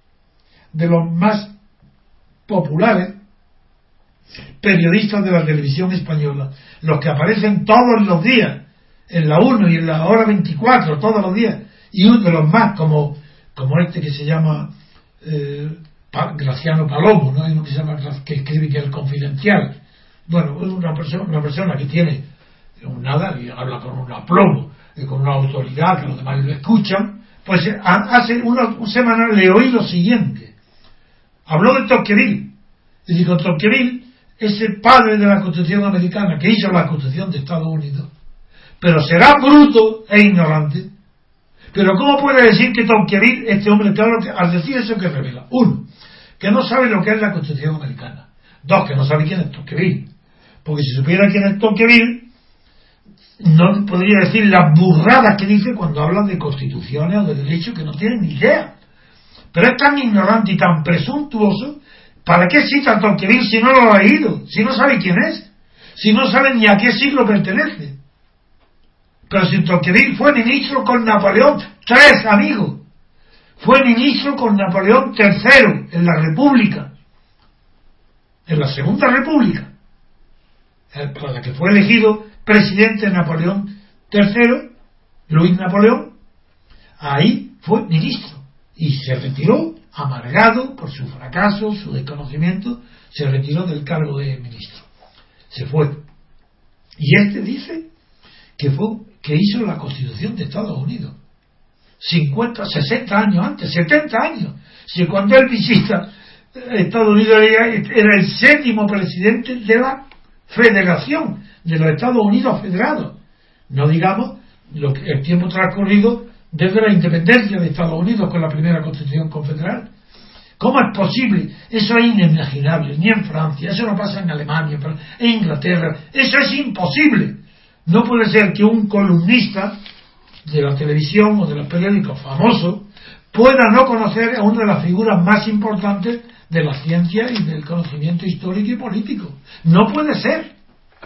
de los más populares periodistas de la televisión española, los que aparecen todos los días en la uno y en la hora veinticuatro, todos los días, y uno de los más como, como este que se llama eh, Graciano Palomo, ¿no? Hay uno que se llama, que escribe que es el Confidencial. Bueno, es una persona, una persona que tiene un nada y habla con un aplomo, y con una autoridad que los demás lo escuchan. Pues hace una, una semana le oí lo siguiente. Habló de Tocqueville y dijo: Tocqueville es el padre de la Constitución americana, que hizo la Constitución de Estados Unidos, pero será bruto e ignorante. Pero ¿cómo puede decir que Tocqueville, este hombre, claro, que al decir eso, que revela? Uno, que no sabe lo que es la Constitución americana. Dos, que no sabe quién es Tocqueville, porque si supiera quién es Tocqueville no podría decir las burradas que dice cuando habla de constituciones o de derechos, que no tiene ni idea. Pero es tan ignorante y tan presuntuoso. ¿Para qué cita a Tocqueville si no lo ha leído? Si no sabe quién es, si no sabe ni a qué siglo pertenece. Pero si Tocqueville fue ministro con Napoleón tres, amigos, fue ministro con Napoleón tercero en la República, en la Segunda República, para la que fue elegido presidente Napoleón tercero, Luis Napoleón. Ahí fue ministro y se retiró amargado por su fracaso, su desconocimiento, se retiró del cargo de ministro, se fue. Y este dice que fue que hizo la Constitución de Estados Unidos cincuenta, sesenta años antes, setenta años. Si cuando él visita Estados Unidos era el séptimo presidente de la Federación de los Estados Unidos Federados, no digamos lo que, el tiempo transcurrido desde la independencia de Estados Unidos con la primera Constitución confederal. ¿Cómo es posible? Eso es inimaginable, ni en Francia, eso no pasa en Alemania, en Inglaterra, eso es imposible. No puede ser que un columnista de la televisión o de los periódicos famosos pueda no conocer a una de las figuras más importantes de la ciencia y del conocimiento histórico y político. No puede ser.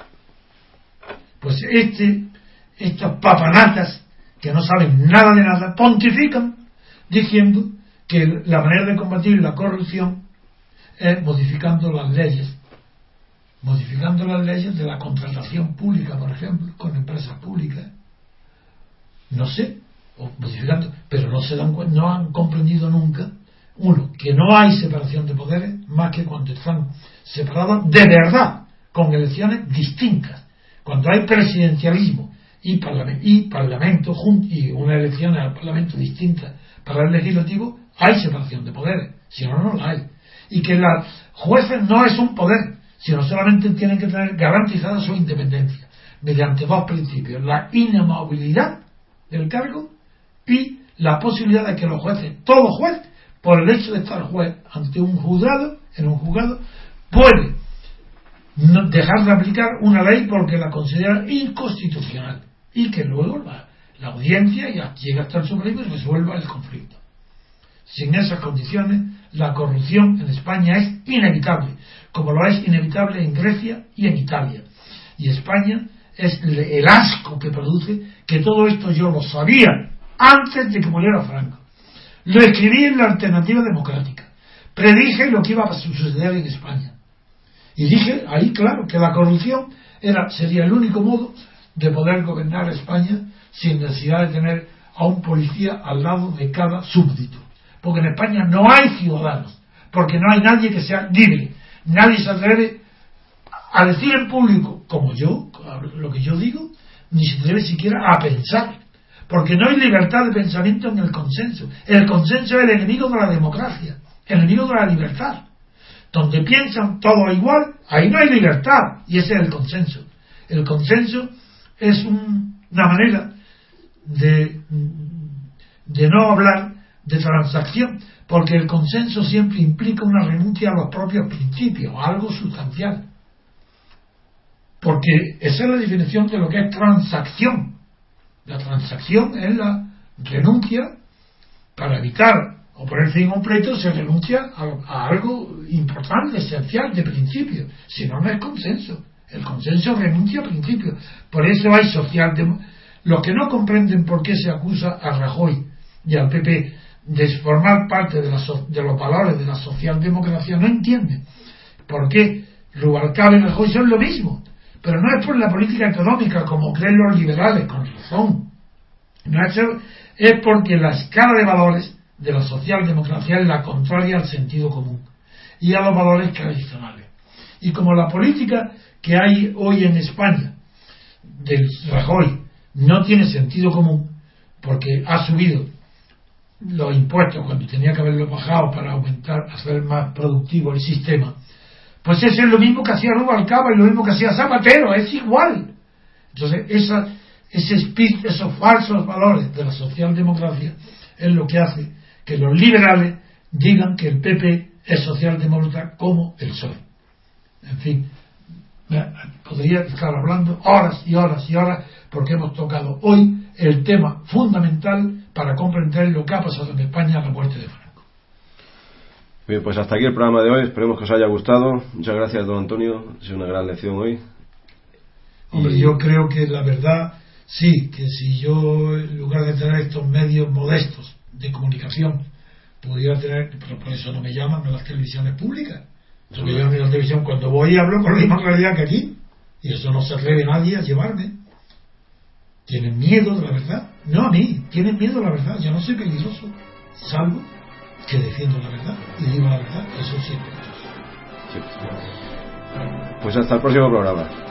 Pues este, estos papanatas que no saben nada de nada, pontifican diciendo que la manera de combatir la corrupción es modificando las leyes, modificando las leyes de la contratación pública, por ejemplo, con empresas públicas. No sé, o modificando, pero no se dan cuenta, no han comprendido nunca, uno, que no hay separación de poderes más que cuando están separados de verdad, con elecciones distintas. Cuando hay presidencialismo y parlamento, y parlamento y una elección al parlamento distinta para el legislativo, hay separación de poderes, si no, no la hay. Y que los jueces no es un poder, sino solamente tienen que tener garantizada su independencia mediante dos principios: la inamovilidad del cargo y la posibilidad de que los jueces, todo juez, por el hecho de estar juez ante un juzgado, en un juzgado, puede no dejar de aplicar una ley porque la considera inconstitucional y que luego la, la audiencia ya llega hasta el Supremo y resuelva el conflicto. Sin esas condiciones, la corrupción en España es inevitable, como lo es inevitable en Grecia y en Italia. Y España es el asco que produce, que todo esto yo lo sabía antes de que muriera Franco. Lo escribí en la Alternativa Democrática. Predije lo que iba a suceder en España. Y dije ahí, claro, que la corrupción era, sería el único modo de poder gobernar España sin necesidad de tener a un policía al lado de cada súbdito. Porque en España no hay ciudadanos, porque no hay nadie que sea libre. Nadie se atreve a decir en público, como yo, lo que yo digo, ni se atreve siquiera a pensar. Porque no hay libertad de pensamiento en el consenso. El consenso es el enemigo de la democracia, el enemigo de la libertad. Donde piensan todo igual, ahí no hay libertad, y ese es el consenso. El consenso es un, una manera de, de no hablar de transacción, porque el consenso siempre implica una renuncia a los propios principios, a algo sustancial. Porque esa es la definición de lo que es transacción. La transacción es la renuncia para evitar o poner fin a un pleito, se renuncia a, a algo importante, esencial, de principio. Si no, no es consenso. El consenso renuncia a principios. Por eso hay socialdemócratas. Los que no comprenden por qué se acusa a Rajoy y al P P de formar parte de, la so, de los valores de la socialdemocracia, no entienden por qué Rubalcaba y Rajoy son lo mismo. Pero no es por la política económica, como creen los liberales, con razón. No es, es porque la escala de valores de la socialdemocracia es la contraria al sentido común y a los valores tradicionales. Y como la política que hay hoy en España del Rajoy no tiene sentido común, porque ha subido los impuestos cuando tenía que haberlos bajado para aumentar, hacer más productivo el sistema, pues eso es lo mismo que hacía Rubalcaba y lo mismo que hacía Zapatero, es igual. Entonces esa, ese speech, esos falsos valores de la socialdemocracia es lo que hace que los liberales digan que el P P es socialdemócrata como el P S O E. En fin, podría estar hablando horas y horas y horas, porque hemos tocado hoy el tema fundamental para comprender lo que ha pasado en España a la muerte de Franco. Bien, pues hasta aquí el programa de hoy. Esperemos que os haya gustado. Muchas gracias, don Antonio. Ha sido una gran lección hoy. Hombre, y... yo creo que la verdad, sí, que si yo, en lugar de tener estos medios modestos de comunicación, pudiera tener, pero por eso no me llaman a las televisiones públicas. Porque yo en la televisión, cuando voy, hablo con la misma realidad que aquí, y eso no se atreve nadie a llevarme. Tienen miedo de la verdad. No a mí, tienen miedo de la verdad. Yo no soy peligroso, salvo que defiendo la verdad y digo la verdad. Eso sí es peligroso. Pues hasta el próximo programa.